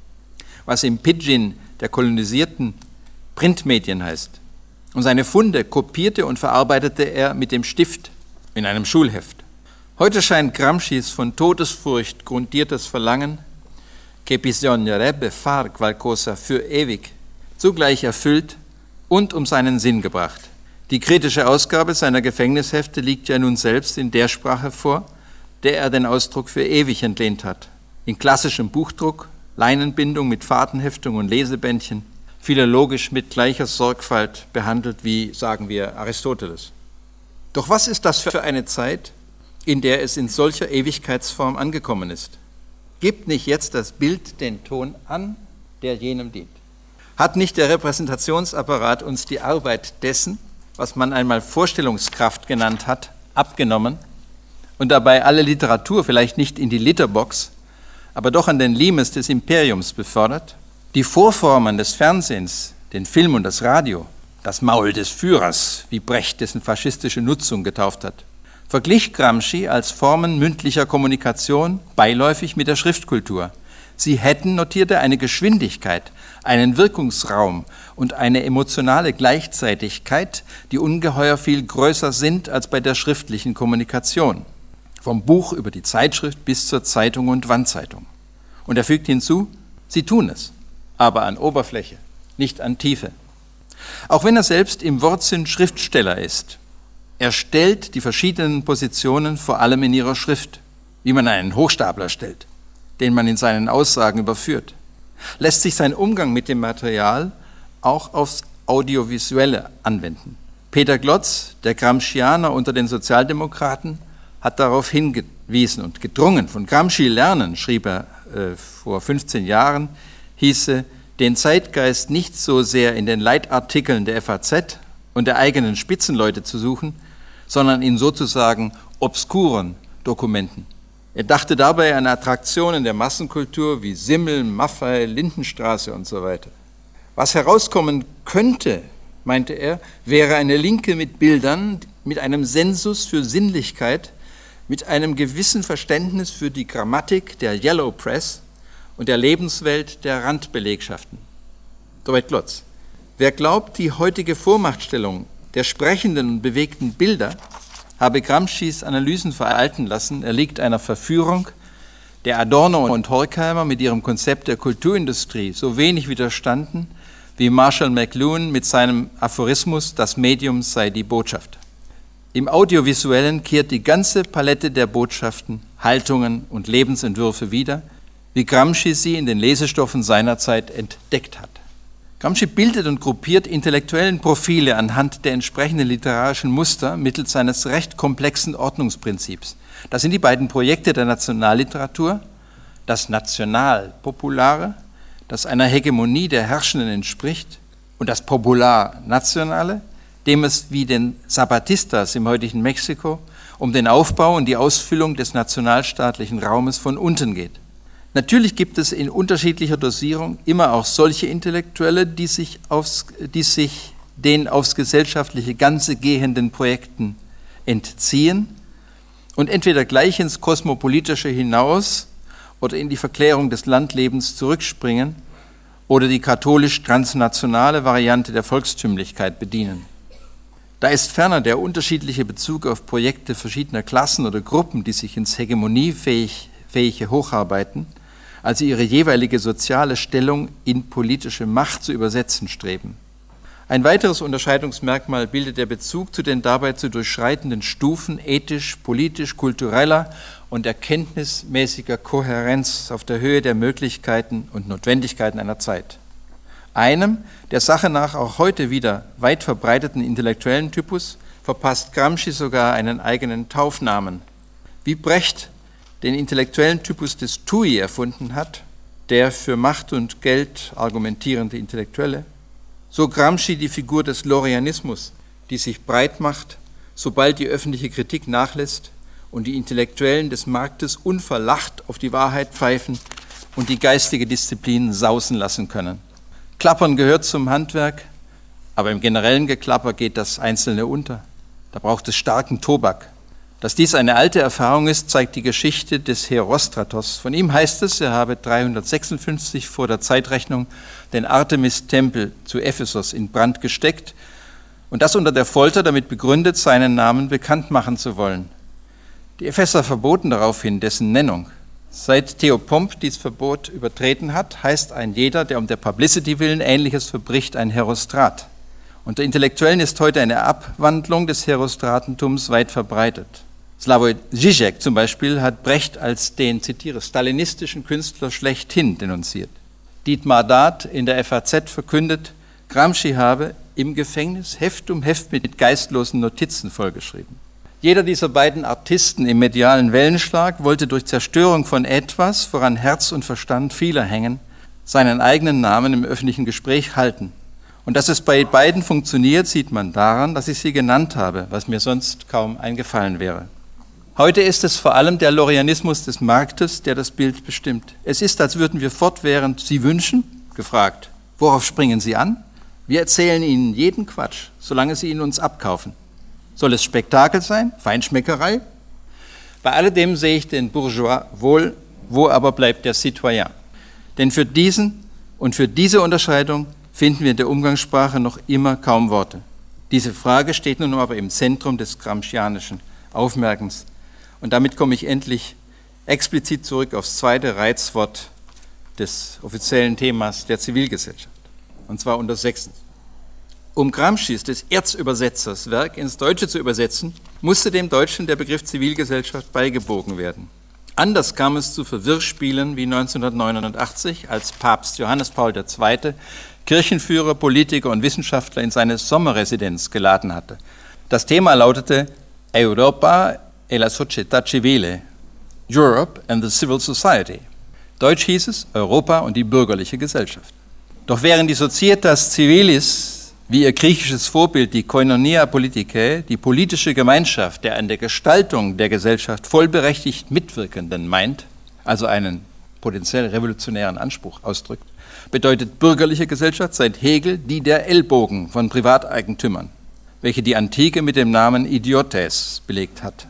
was im Pidgin der kolonisierten Printmedien heißt. Und seine Funde kopierte und verarbeitete er mit dem Stift in einem Schulheft. Heute scheint Gramscis von Todesfurcht grundiertes Verlangen, che bisognerebbe far qualcosa für ewig, zugleich erfüllt und um seinen Sinn gebracht. Die kritische Ausgabe seiner Gefängnishefte liegt ja nun selbst in der Sprache vor, der er den Ausdruck für ewig entlehnt hat. In klassischem Buchdruck, Leinenbindung mit Fadenheftung und Lesebändchen, philologisch mit gleicher Sorgfalt behandelt wie, sagen wir, Aristoteles. Doch was ist das für eine Zeit, in der es in solcher Ewigkeitsform angekommen ist? Gibt nicht jetzt das Bild den Ton an, der jenem dient? Hat nicht der Repräsentationsapparat uns die Arbeit dessen, was man einmal Vorstellungskraft genannt hat, abgenommen und dabei alle Literatur vielleicht nicht in die Litterbox, aber doch an den Limes des Imperiums befördert? Die Vorformen des Fernsehens, den Film und das Radio, das Maul des Führers, wie Brecht dessen faschistische Nutzung getauft hat, verglich Gramsci als Formen mündlicher Kommunikation beiläufig mit der Schriftkultur. Sie hätten, notierte, eine Geschwindigkeit, einen Wirkungsraum und eine emotionale Gleichzeitigkeit, die ungeheuer viel größer sind als bei der schriftlichen Kommunikation. Vom Buch über die Zeitschrift bis zur Zeitung und Wandzeitung. Und er fügt hinzu, sie tun es, aber an Oberfläche, nicht an Tiefe. Auch wenn er selbst im Wortsinn Schriftsteller ist, er stellt die verschiedenen Positionen vor allem in ihrer Schrift, wie man einen Hochstapler stellt, den man in seinen Aussagen überführt. Lässt sich sein Umgang mit dem Material auch aufs Audiovisuelle anwenden. Peter Glotz, der Gramscianer unter den Sozialdemokraten, hat darauf hingewiesen und gedrungen. Von Gramsci lernen, schrieb er äh, vor fünfzehn Jahren, hieße, den Zeitgeist nicht so sehr in den Leitartikeln der F A Z und der eigenen Spitzenleute zu suchen, sondern in sozusagen obskuren Dokumenten. Er dachte dabei an Attraktionen der Massenkultur wie Simmel, Maffei, Lindenstraße und so weiter. Was herauskommen könnte, meinte er, wäre eine Linke mit Bildern, mit einem Sensus für Sinnlichkeit, mit einem gewissen Verständnis für die Grammatik der Yellow Press und der Lebenswelt der Randbelegschaften. Soweit Glotz. Wer glaubt, die heutige Vormachtstellung der sprechenden und bewegten Bilder habe Gramscis Analysen veralten lassen, erliegt einer Verführung, der Adorno und Horkheimer mit ihrem Konzept der Kulturindustrie so wenig widerstanden, wie Marshall McLuhan mit seinem Aphorismus, das Medium sei die Botschaft. Im Audiovisuellen kehrt die ganze Palette der Botschaften, Haltungen und Lebensentwürfe wieder, wie Gramsci sie in den Lesestoffen seiner Zeit entdeckt hat. Gramsci bildet und gruppiert intellektuellen Profile anhand der entsprechenden literarischen Muster mittels seines recht komplexen Ordnungsprinzips. Das sind die beiden Projekte der Nationalliteratur, das Nationalpopulare, das einer Hegemonie der Herrschenden entspricht, und das Popular-Nationale, dem es wie den Zapatistas im heutigen Mexiko um den Aufbau und die Ausfüllung des nationalstaatlichen Raumes von unten geht. Natürlich gibt es in unterschiedlicher Dosierung immer auch solche Intellektuelle, die sich, aufs, die sich den aufs gesellschaftliche Ganze gehenden Projekten entziehen und entweder gleich ins Kosmopolitische hinaus oder in die Verklärung des Landlebens zurückspringen oder die katholisch-transnationale Variante der Volkstümlichkeit bedienen. Da ist ferner der unterschiedliche Bezug auf Projekte verschiedener Klassen oder Gruppen, die sich ins Hegemoniefähige hocharbeiten, also ihre jeweilige soziale Stellung in politische Macht zu übersetzen streben. Ein weiteres Unterscheidungsmerkmal bildet der Bezug zu den dabei zu durchschreitenden Stufen ethisch, politisch, kultureller und erkenntnismäßiger Kohärenz auf der Höhe der Möglichkeiten und Notwendigkeiten einer Zeit. Einem, der Sache nach auch heute wieder weit verbreiteten intellektuellen Typus, verpasst Gramsci sogar einen eigenen Taufnamen. Wie Brecht den intellektuellen Typus des Tui erfunden hat, der für Macht und Geld argumentierende Intellektuelle, so Gramsci die Figur des Lorianismus, die sich breit macht, sobald die öffentliche Kritik nachlässt und die Intellektuellen des Marktes unverlacht auf die Wahrheit pfeifen und die geistige Disziplin sausen lassen können. Klappern gehört zum Handwerk, aber im generellen Geklapper geht das Einzelne unter. Da braucht es starken Tobak. Dass dies eine alte Erfahrung ist, zeigt die Geschichte des Herostratos. Von ihm heißt es, er habe dreihundertsechsundfünfzig vor der Zeitrechnung den Artemis-Tempel zu Ephesos in Brand gesteckt und das unter der Folter damit begründet, seinen Namen bekannt machen zu wollen. Die Epheser verboten daraufhin dessen Nennung. Seit Theopomp dies Verbot übertreten hat, heißt ein jeder, der um der Publicity willen Ähnliches verbricht, ein Herostrat. Unter Intellektuellen ist heute eine Abwandlung des Herostratentums weit verbreitet. Slavoj Žižek zum Beispiel hat Brecht als den, zitiere, stalinistischen Künstler schlechthin denunziert. Dietmar Dart in der F A Z verkündet, Gramsci habe im Gefängnis Heft um Heft mit geistlosen Notizen vollgeschrieben. Jeder dieser beiden Artisten im medialen Wellenschlag wollte durch Zerstörung von etwas, woran Herz und Verstand vieler hängen, seinen eigenen Namen im öffentlichen Gespräch halten. Und dass es bei beiden funktioniert, sieht man daran, dass ich sie genannt habe, was mir sonst kaum eingefallen wäre. Heute ist es vor allem der Lorianismus des Marktes, der das Bild bestimmt. Es ist, als würden wir fortwährend Sie wünschen, gefragt. Worauf springen Sie an? Wir erzählen Ihnen jeden Quatsch, solange Sie ihn uns abkaufen. Soll es Spektakel sein? Feinschmeckerei? Bei alledem sehe ich den Bourgeois wohl, wo aber bleibt der Citoyen? Denn für diesen und für diese Unterscheidung finden wir in der Umgangssprache noch immer kaum Worte. Diese Frage steht nun aber im Zentrum des Gramscianischen Aufmerkens. Und damit komme ich endlich explizit zurück aufs zweite Reizwort des offiziellen Themas der Zivilgesellschaft. Und zwar unter sechstens. Um Gramscis, des Erzübersetzers, Werk ins Deutsche zu übersetzen, musste dem Deutschen der Begriff Zivilgesellschaft beigebogen werden. Anders kam es zu Verwirrspielen wie neunzehnhundertneunundachtzig, als Papst Johannes Paul der Zweite Kirchenführer, Politiker und Wissenschaftler in seine Sommerresidenz geladen hatte. Das Thema lautete Europa e la società civile, Europe and the Civil Society. Deutsch hieß es Europa und die bürgerliche Gesellschaft. Doch während die Societas Civilis, wie ihr griechisches Vorbild die Koinonia Politicae, die politische Gemeinschaft der an der Gestaltung der Gesellschaft vollberechtigt Mitwirkenden meint, also einen potenziell revolutionären Anspruch ausdrückt, bedeutet bürgerliche Gesellschaft seit Hegel die der Ellbogen von Privateigentümern, welche die Antike mit dem Namen Idiotes belegt hat.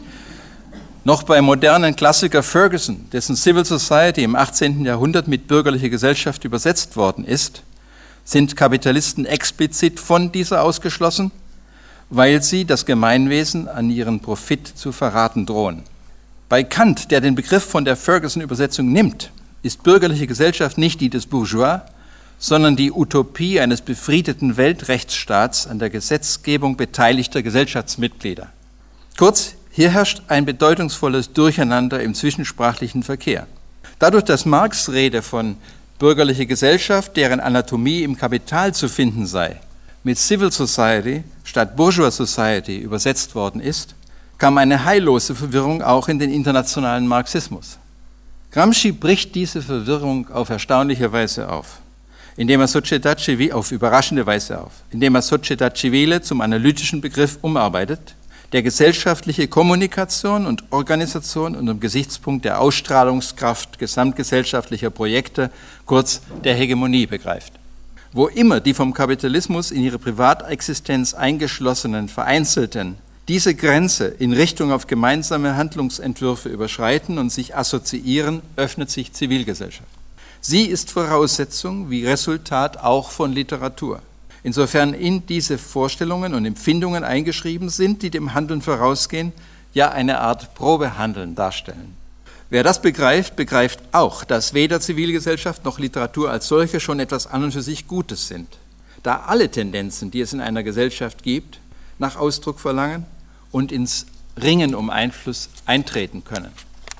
Noch beim modernen Klassiker Ferguson, dessen Civil Society im achtzehnten Jahrhundert mit bürgerliche Gesellschaft übersetzt worden ist, sind Kapitalisten explizit von dieser ausgeschlossen, weil sie das Gemeinwesen an ihren Profit zu verraten drohen. Bei Kant, der den Begriff von der Ferguson-Übersetzung nimmt, ist bürgerliche Gesellschaft nicht die des Bourgeois, sondern die Utopie eines befriedeten Weltrechtsstaats an der Gesetzgebung beteiligter Gesellschaftsmitglieder. Kurz, hier herrscht ein bedeutungsvolles Durcheinander im zwischensprachlichen Verkehr. Dadurch, dass Marx Rede von bürgerlicher Gesellschaft, deren Anatomie im Kapital zu finden sei, mit Civil Society statt Bourgeois Society übersetzt worden ist, kam eine heillose Verwirrung auch in den internationalen Marxismus. Gramsci bricht diese Verwirrung auf erstaunliche Weise auf, indem er Società Civile auf überraschende Weise auf, indem er Società Civile zum analytischen Begriff umarbeitet, der gesellschaftliche Kommunikation und Organisation unter dem Gesichtspunkt der Ausstrahlungskraft gesamtgesellschaftlicher Projekte, kurz der Hegemonie, begreift. Wo immer die vom Kapitalismus in ihre Privatexistenz eingeschlossenen, vereinzelten, diese Grenze in Richtung auf gemeinsame Handlungsentwürfe überschreiten und sich assoziieren, öffnet sich Zivilgesellschaft. Sie ist Voraussetzung wie Resultat auch von Literatur. Insofern in diese Vorstellungen und Empfindungen eingeschrieben sind, die dem Handeln vorausgehen, ja eine Art Probehandeln darstellen. Wer das begreift, begreift auch, dass weder Zivilgesellschaft noch Literatur als solche schon etwas an und für sich Gutes sind, da alle Tendenzen, die es in einer Gesellschaft gibt, nach Ausdruck verlangen und ins Ringen um Einfluss eintreten können.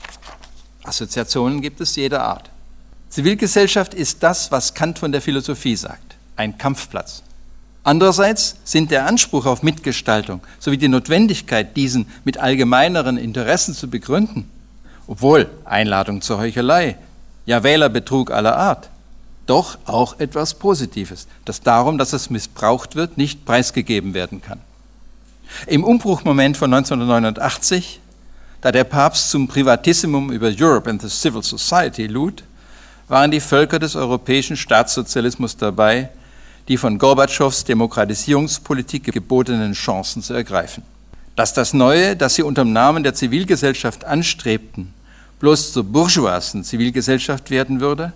Assoziationen gibt es jeder Art. Zivilgesellschaft ist das, was Kant von der Philosophie sagt, ein Kampfplatz. Andererseits sind der Anspruch auf Mitgestaltung sowie die Notwendigkeit, diesen mit allgemeineren Interessen zu begründen, obwohl Einladung zur Heuchelei, ja Wählerbetrug aller Art, doch auch etwas Positives, das darum, dass es missbraucht wird, nicht preisgegeben werden kann. Im Umbruchmoment von neunzehnhundertneunundachtzig, da der Papst zum Privatissimum über Europe and the Civil Society lud, waren die Völker des europäischen Staatssozialismus dabei, die von Gorbatschows Demokratisierungspolitik gebotenen Chancen zu ergreifen. Dass das Neue, das sie unter dem Namen der Zivilgesellschaft anstrebten, bloß zur bourgeoisen Zivilgesellschaft werden würde,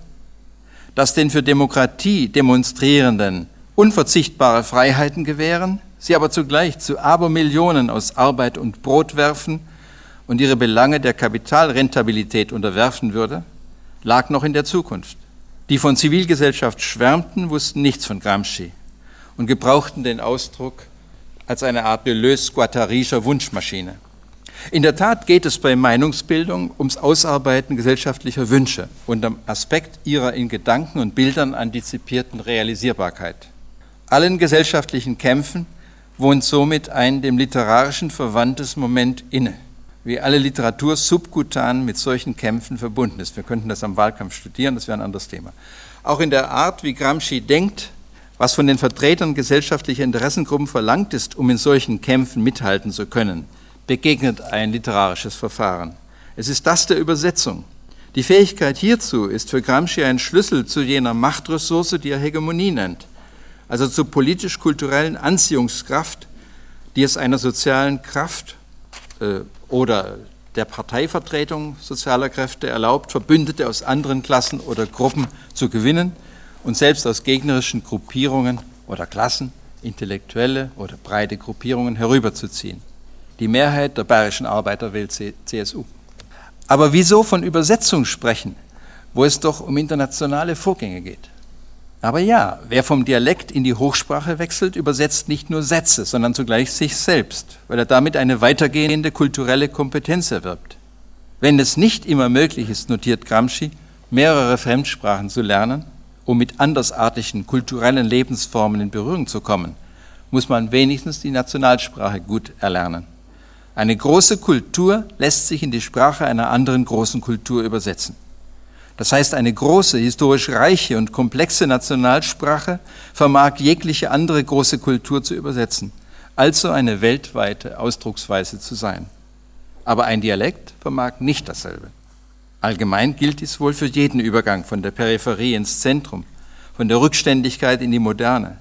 dass den für Demokratie Demonstrierenden unverzichtbare Freiheiten gewähren, sie aber zugleich zu Abermillionen aus Arbeit und Brot werfen und ihre Belange der Kapitalrentabilität unterwerfen würde, lag noch in der Zukunft. Die von Zivilgesellschaft schwärmten, wussten nichts von Gramsci und gebrauchten den Ausdruck als eine Art Deleuze-Guattarischer Wunschmaschine. In der Tat geht es bei Meinungsbildung ums Ausarbeiten gesellschaftlicher Wünsche unter dem Aspekt ihrer in Gedanken und Bildern antizipierten Realisierbarkeit. Allen gesellschaftlichen Kämpfen wohnt somit ein dem Literarischen verwandtes Moment inne, wie alle Literatur subkutan mit solchen Kämpfen verbunden ist. Wir könnten das am Wahlkampf studieren, das wäre ein anderes Thema. Auch in der Art, wie Gramsci denkt, was von den Vertretern gesellschaftlicher Interessengruppen verlangt ist, um in solchen Kämpfen mithalten zu können, begegnet ein literarisches Verfahren. Es ist das der Übersetzung. Die Fähigkeit hierzu ist für Gramsci ein Schlüssel zu jener Machtressource, die er Hegemonie nennt, also zur politisch-kulturellen Anziehungskraft, die es einer sozialen Kraft äh, oder der Parteivertretung sozialer Kräfte erlaubt, Verbündete aus anderen Klassen oder Gruppen zu gewinnen und selbst aus gegnerischen Gruppierungen oder Klassen, intellektuelle oder breite Gruppierungen herüberzuziehen. Die Mehrheit der bayerischen Arbeiter wählt C S U. Aber wieso von Übersetzung sprechen, wo es doch um internationale Vorgänge geht? Aber ja, wer vom Dialekt in die Hochsprache wechselt, übersetzt nicht nur Sätze, sondern zugleich sich selbst, weil er damit eine weitergehende kulturelle Kompetenz erwirbt. Wenn es nicht immer möglich ist, notiert Gramsci, mehrere Fremdsprachen zu lernen, um mit andersartigen kulturellen Lebensformen in Berührung zu kommen, muss man wenigstens die Nationalsprache gut erlernen. Eine große Kultur lässt sich in die Sprache einer anderen großen Kultur übersetzen. Das heißt, eine große, historisch reiche und komplexe Nationalsprache vermag jegliche andere große Kultur zu übersetzen, also eine weltweite Ausdrucksweise zu sein. Aber ein Dialekt vermag nicht dasselbe. Allgemein gilt dies wohl für jeden Übergang von der Peripherie ins Zentrum, von der Rückständigkeit in die Moderne.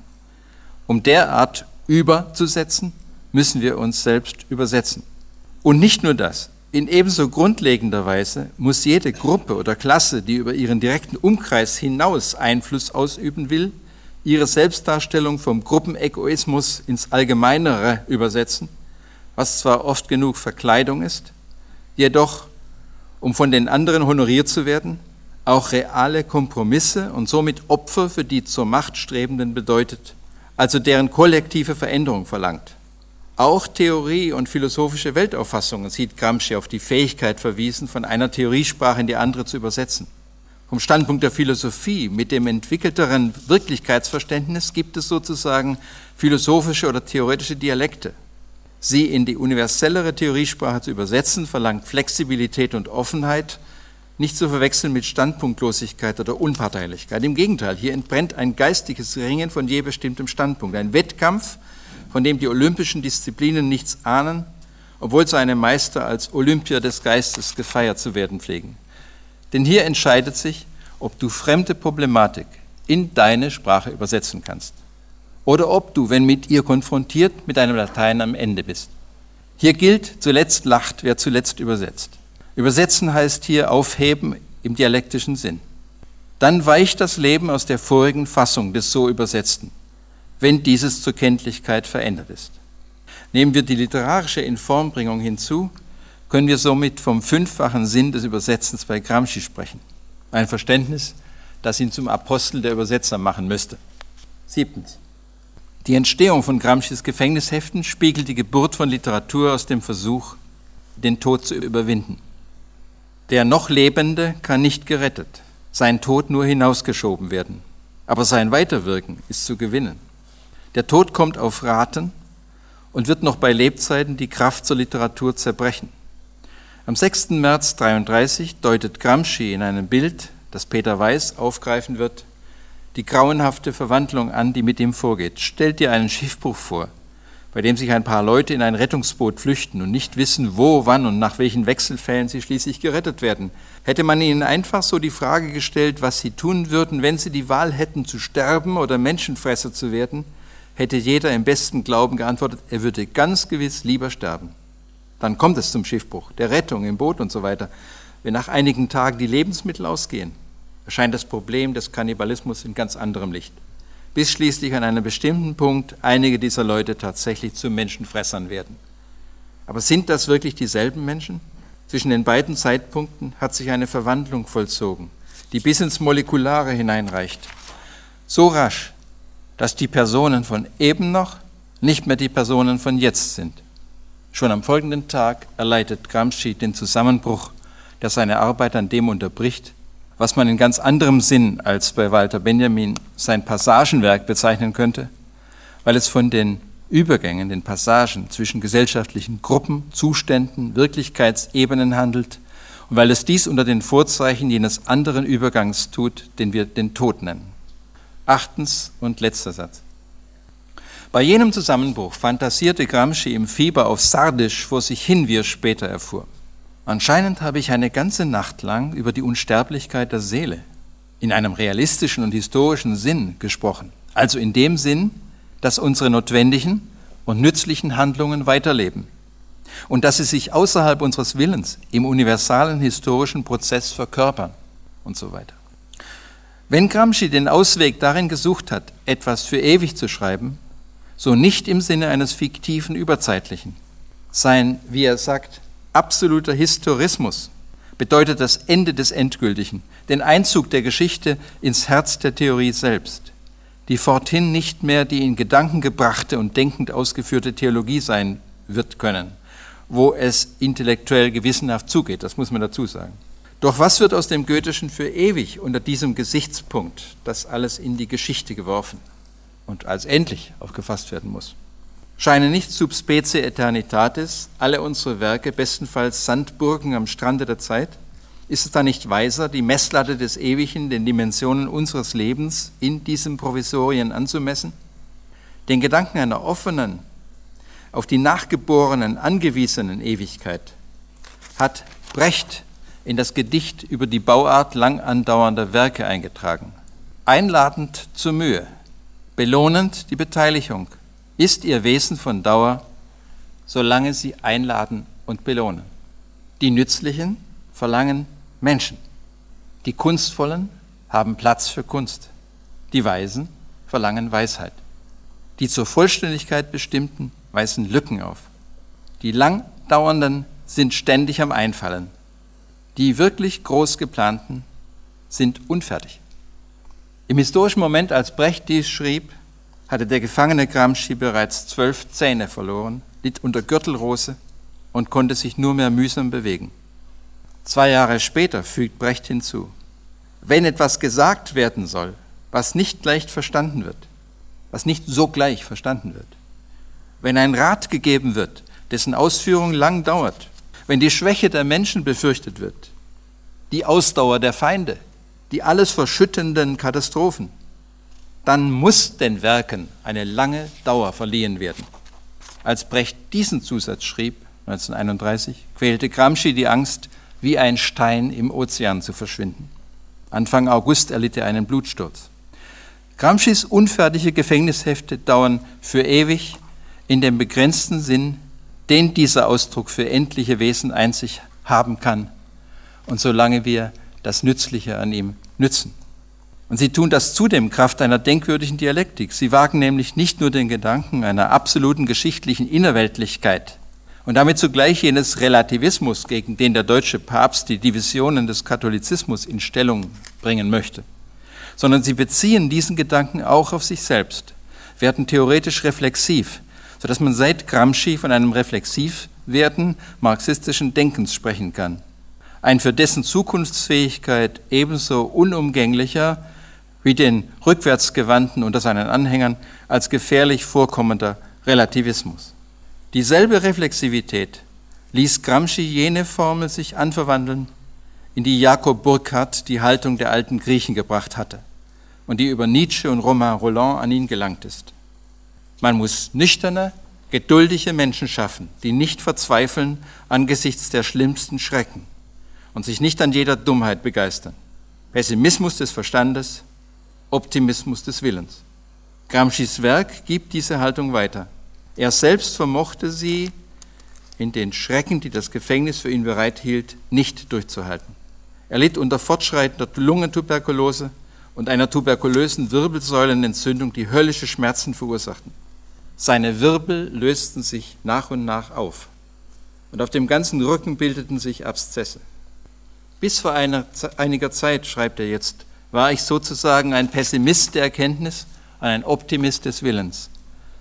Um derart überzusetzen, müssen wir uns selbst übersetzen. Und nicht nur das. In ebenso grundlegender Weise muss jede Gruppe oder Klasse, die über ihren direkten Umkreis hinaus Einfluss ausüben will, ihre Selbstdarstellung vom Gruppenegoismus ins Allgemeinere übersetzen, was zwar oft genug Verkleidung ist, jedoch, um von den anderen honoriert zu werden, auch reale Kompromisse und somit Opfer für die zur Macht Strebenden bedeutet, also deren kollektive Veränderung verlangt. Auch Theorie und philosophische Weltauffassungen sieht Gramsci auf die Fähigkeit verwiesen, von einer Theoriesprache in die andere zu übersetzen. Vom Standpunkt der Philosophie mit dem entwickelteren Wirklichkeitsverständnis gibt es sozusagen philosophische oder theoretische Dialekte. Sie in die universellere Theoriesprache zu übersetzen, verlangt Flexibilität und Offenheit, nicht zu verwechseln mit Standpunktlosigkeit oder Unparteilichkeit. Im Gegenteil, hier entbrennt ein geistiges Ringen von je bestimmtem Standpunkt, ein Wettkampf, von dem die olympischen Disziplinen nichts ahnen, obwohl seine Meister als Olympier des Geistes gefeiert zu werden pflegen. Denn hier entscheidet sich, ob du fremde Problematik in deine Sprache übersetzen kannst oder ob du, wenn mit ihr konfrontiert, mit deinem Latein am Ende bist. Hier gilt, zuletzt lacht, wer zuletzt übersetzt. Übersetzen heißt hier aufheben im dialektischen Sinn. Dann weicht das Leben aus der vorigen Fassung des so Übersetzten, wenn dieses zur Kenntlichkeit verändert ist. Nehmen wir die literarische Informbringung hinzu, können wir somit vom fünffachen Sinn des Übersetzens bei Gramsci sprechen. Ein Verständnis, das ihn zum Apostel der Übersetzer machen müsste. Siebtens. Die Entstehung von Gramscis Gefängnisheften spiegelt die Geburt von Literatur aus dem Versuch, den Tod zu überwinden. Der noch Lebende kann nicht gerettet, sein Tod nur hinausgeschoben werden. Aber sein Weiterwirken ist zu gewinnen. Der Tod kommt auf Raten und wird noch bei Lebzeiten die Kraft zur Literatur zerbrechen. Am sechsten März dreiunddreißig deutet Gramsci in einem Bild, das Peter Weiß aufgreifen wird, die grauenhafte Verwandlung an, die mit ihm vorgeht. Stellt dir einen Schiffbruch vor, bei dem sich ein paar Leute in ein Rettungsboot flüchten und nicht wissen, wo, wann und nach welchen Wechselfällen sie schließlich gerettet werden. Hätte man ihnen einfach so die Frage gestellt, was sie tun würden, wenn sie die Wahl hätten, zu sterben oder Menschenfresser zu werden, hätte jeder im besten Glauben geantwortet, er würde ganz gewiss lieber sterben. Dann kommt es zum Schiffbruch, der Rettung im Boot und so weiter. Wenn nach einigen Tagen die Lebensmittel ausgehen, erscheint das Problem des Kannibalismus in ganz anderem Licht. Bis schließlich an einem bestimmten Punkt einige dieser Leute tatsächlich zu Menschenfressern werden. Aber sind das wirklich dieselben Menschen? Zwischen den beiden Zeitpunkten hat sich eine Verwandlung vollzogen, die bis ins Molekulare hineinreicht. So rasch, dass die Personen von eben noch nicht mehr die Personen von jetzt sind. Schon am folgenden Tag erleidet Gramsci den Zusammenbruch, der seine Arbeit an dem unterbricht, was man in ganz anderem Sinn als bei Walter Benjamin sein Passagenwerk bezeichnen könnte, weil es von den Übergängen, den Passagen zwischen gesellschaftlichen Gruppen, Zuständen, Wirklichkeitsebenen handelt und weil es dies unter den Vorzeichen jenes anderen Übergangs tut, den wir den Tod nennen. Achtens und letzter Satz. Bei jenem Zusammenbruch fantasierte Gramsci im Fieber auf Sardisch vor sich hin, wie er später erfuhr. Anscheinend habe ich eine ganze Nacht lang über die Unsterblichkeit der Seele in einem realistischen und historischen Sinn gesprochen. Also in dem Sinn, dass unsere notwendigen und nützlichen Handlungen weiterleben und dass sie sich außerhalb unseres Willens im universalen historischen Prozess verkörpern und so weiter. Wenn Gramsci den Ausweg darin gesucht hat, etwas für ewig zu schreiben, so nicht im Sinne eines fiktiven Überzeitlichen. Sein, wie er sagt, absoluter Historismus bedeutet das Ende des Endgültigen, den Einzug der Geschichte ins Herz der Theorie selbst, die forthin nicht mehr die in Gedanken gebrachte und denkend ausgeführte Theologie sein wird können, wo es intellektuell gewissenhaft zugeht, das muss man dazu sagen. Doch was wird aus dem Goethischen für ewig unter diesem Gesichtspunkt, das alles in die Geschichte geworfen und als endlich aufgefasst werden muss? Scheinen nicht sub specie aeternitatis alle unsere Werke bestenfalls Sandburgen am Strande der Zeit? Ist es da nicht weiser, die Messlatte des Ewigen den Dimensionen unseres Lebens in diesem Provisorien anzumessen? Den Gedanken einer offenen, auf die Nachgeborenen angewiesenen Ewigkeit hat Brecht in das Gedicht über die Bauart lang andauernder Werke eingetragen. Einladend zur Mühe, belohnend die Beteiligung, ist ihr Wesen von Dauer, solange sie einladen und belohnen. Die Nützlichen verlangen Menschen. Die Kunstvollen haben Platz für Kunst. Die Weisen verlangen Weisheit. Die zur Vollständigkeit Bestimmten weisen Lücken auf. Die lang dauernden sind ständig am Einfallen. Die wirklich groß geplanten sind unfertig. Im historischen Moment, als Brecht dies schrieb, hatte der gefangene Gramsci bereits zwölf Zähne verloren, litt unter Gürtelrose und konnte sich nur mehr mühsam bewegen. Zwei Jahre später fügt Brecht hinzu: Wenn etwas gesagt werden soll, was nicht leicht verstanden wird, was nicht sogleich verstanden wird, wenn ein Rat gegeben wird, dessen Ausführung lang dauert, wenn die Schwäche der Menschen befürchtet wird, die Ausdauer der Feinde, die alles verschüttenden Katastrophen, dann muss den Werken eine lange Dauer verliehen werden. Als Brecht diesen Zusatz schrieb, neunzehnhunderteinunddreißig, quälte Gramsci die Angst, wie ein Stein im Ozean zu verschwinden. Anfang August erlitt er einen Blutsturz. Gramscis unfertige Gefängnishefte dauern für ewig in dem begrenzten Sinn, den dieser Ausdruck für endliche Wesen einzig haben kann und solange wir das Nützliche an ihm nützen. Und sie tun das zudem Kraft einer denkwürdigen Dialektik. Sie wagen nämlich nicht nur den Gedanken einer absoluten geschichtlichen Innerweltlichkeit und damit zugleich jenes Relativismus, gegen den der deutsche Papst die Divisionen des Katholizismus in Stellung bringen möchte, sondern sie beziehen diesen Gedanken auch auf sich selbst, werden theoretisch reflexiv, sodass man seit Gramsci von einem Reflexivwerden marxistischen Denkens sprechen kann. Ein für dessen Zukunftsfähigkeit ebenso unumgänglicher wie den rückwärtsgewandten unter seinen Anhängern als gefährlich vorkommender Relativismus. Dieselbe Reflexivität ließ Gramsci jene Formel sich anverwandeln, in die Jakob Burckhardt die Haltung der alten Griechen gebracht hatte und die über Nietzsche und Romain Rolland an ihn gelangt ist. Man muss nüchterne, geduldige Menschen schaffen, die nicht verzweifeln angesichts der schlimmsten Schrecken und sich nicht an jeder Dummheit begeistern. Pessimismus des Verstandes, Optimismus des Willens. Gramscis Werk gibt diese Haltung weiter. Er selbst vermochte sie in den Schrecken, die das Gefängnis für ihn bereithielt, nicht durchzuhalten. Er litt unter fortschreitender Lungentuberkulose und einer tuberkulösen Wirbelsäulenentzündung, die höllische Schmerzen verursachten. Seine Wirbel lösten sich nach und nach auf und auf dem ganzen Rücken bildeten sich Abszesse. Bis vor einer, einiger Zeit, schreibt er jetzt, war ich sozusagen ein Pessimist der Erkenntnis und ein Optimist des Willens.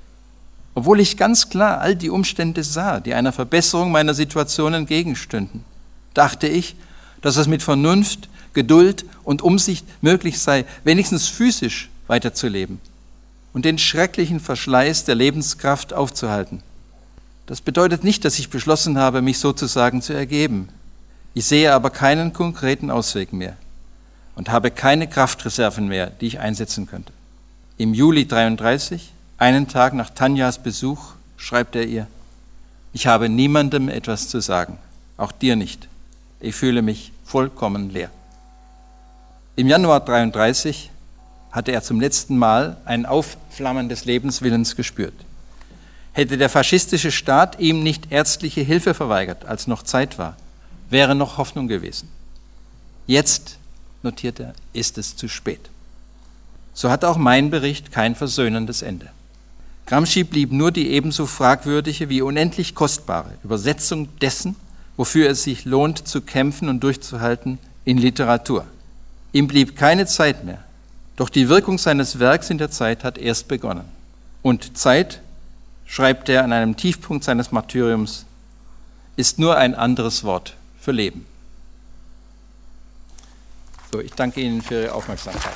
Obwohl ich ganz klar all die Umstände sah, die einer Verbesserung meiner Situation entgegenstünden, dachte ich, dass es mit Vernunft, Geduld und Umsicht möglich sei, wenigstens physisch weiterzuleben und den schrecklichen Verschleiß der Lebenskraft aufzuhalten. Das bedeutet nicht, dass ich beschlossen habe, mich sozusagen zu ergeben. Ich sehe aber keinen konkreten Ausweg mehr und habe keine Kraftreserven mehr, die ich einsetzen könnte. Im Juli dreiunddreißig, einen Tag nach Tanjas Besuch, schreibt er ihr: Ich habe niemandem etwas zu sagen, auch dir nicht. Ich fühle mich vollkommen leer. Im Januar dreiunddreißig hatte er zum letzten Mal ein Aufflammen des Lebenswillens gespürt. Hätte der faschistische Staat ihm nicht ärztliche Hilfe verweigert, als noch Zeit war, wäre noch Hoffnung gewesen. Jetzt, notiert er, ist es zu spät. So hat auch mein Bericht kein versöhnendes Ende. Gramsci blieb nur die ebenso fragwürdige wie unendlich kostbare Übersetzung dessen, wofür es sich lohnt zu kämpfen und durchzuhalten, in Literatur. Ihm blieb keine Zeit mehr, doch die Wirkung seines Werks in der Zeit hat erst begonnen. Und Zeit, schreibt er an einem Tiefpunkt seines Martyriums, ist nur ein anderes Wort für Leben. So, ich danke Ihnen für Ihre Aufmerksamkeit.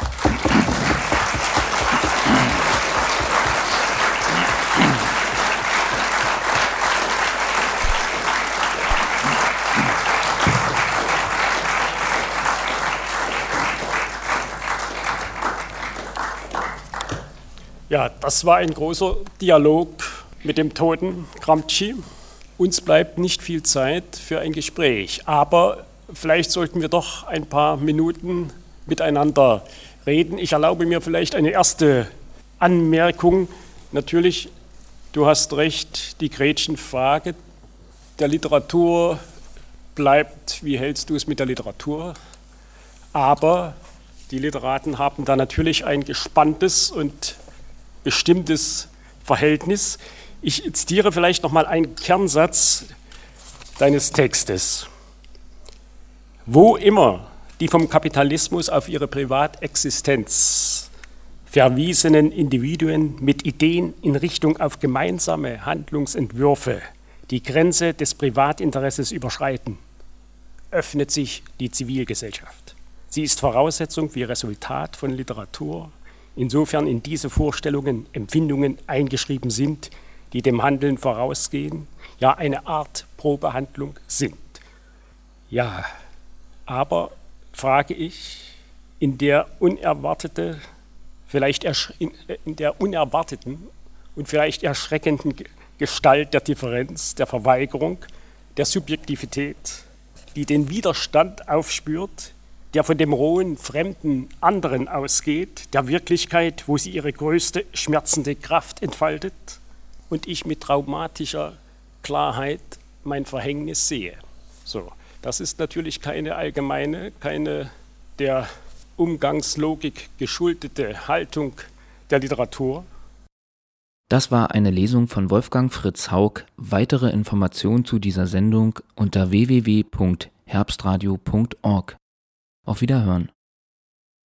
Ja, das war ein großer Dialog mit dem toten Gramsci. Uns bleibt nicht viel Zeit für ein Gespräch, aber vielleicht sollten wir doch ein paar Minuten miteinander reden. Ich erlaube mir vielleicht eine erste Anmerkung. Natürlich, du hast recht, die Gretchenfrage der Literatur bleibt, wie hältst du es mit der Literatur? Aber die Literaten haben da natürlich ein gespanntes und bestimmtes Verhältnis. Ich zitiere vielleicht noch mal einen Kernsatz deines Textes. Wo immer die vom Kapitalismus auf ihre Privatexistenz verwiesenen Individuen mit Ideen in Richtung auf gemeinsame Handlungsentwürfe die Grenze des Privatinteresses überschreiten, öffnet sich die Zivilgesellschaft. Sie ist Voraussetzung wie Resultat von Literatur, insofern in diese Vorstellungen Empfindungen eingeschrieben sind, die dem Handeln vorausgehen, ja eine Art Probehandlung sind. Ja, aber, frage ich, in der unerwartete, vielleicht in der unerwarteten und vielleicht erschreckenden Gestalt der Differenz, der Verweigerung, der Subjektivität, die den Widerstand aufspürt, der von dem rohen, fremden anderen ausgeht, der Wirklichkeit, wo sie ihre größte schmerzende Kraft entfaltet und ich mit traumatischer Klarheit mein Verhängnis sehe. So, das ist natürlich keine allgemeine, keine der Umgangslogik geschuldete Haltung der Literatur. Das war eine Lesung von Wolfgang Fritz Haug. Weitere Informationen zu dieser Sendung unter w w w punkt herbstradio punkt org. Auf Wiederhören.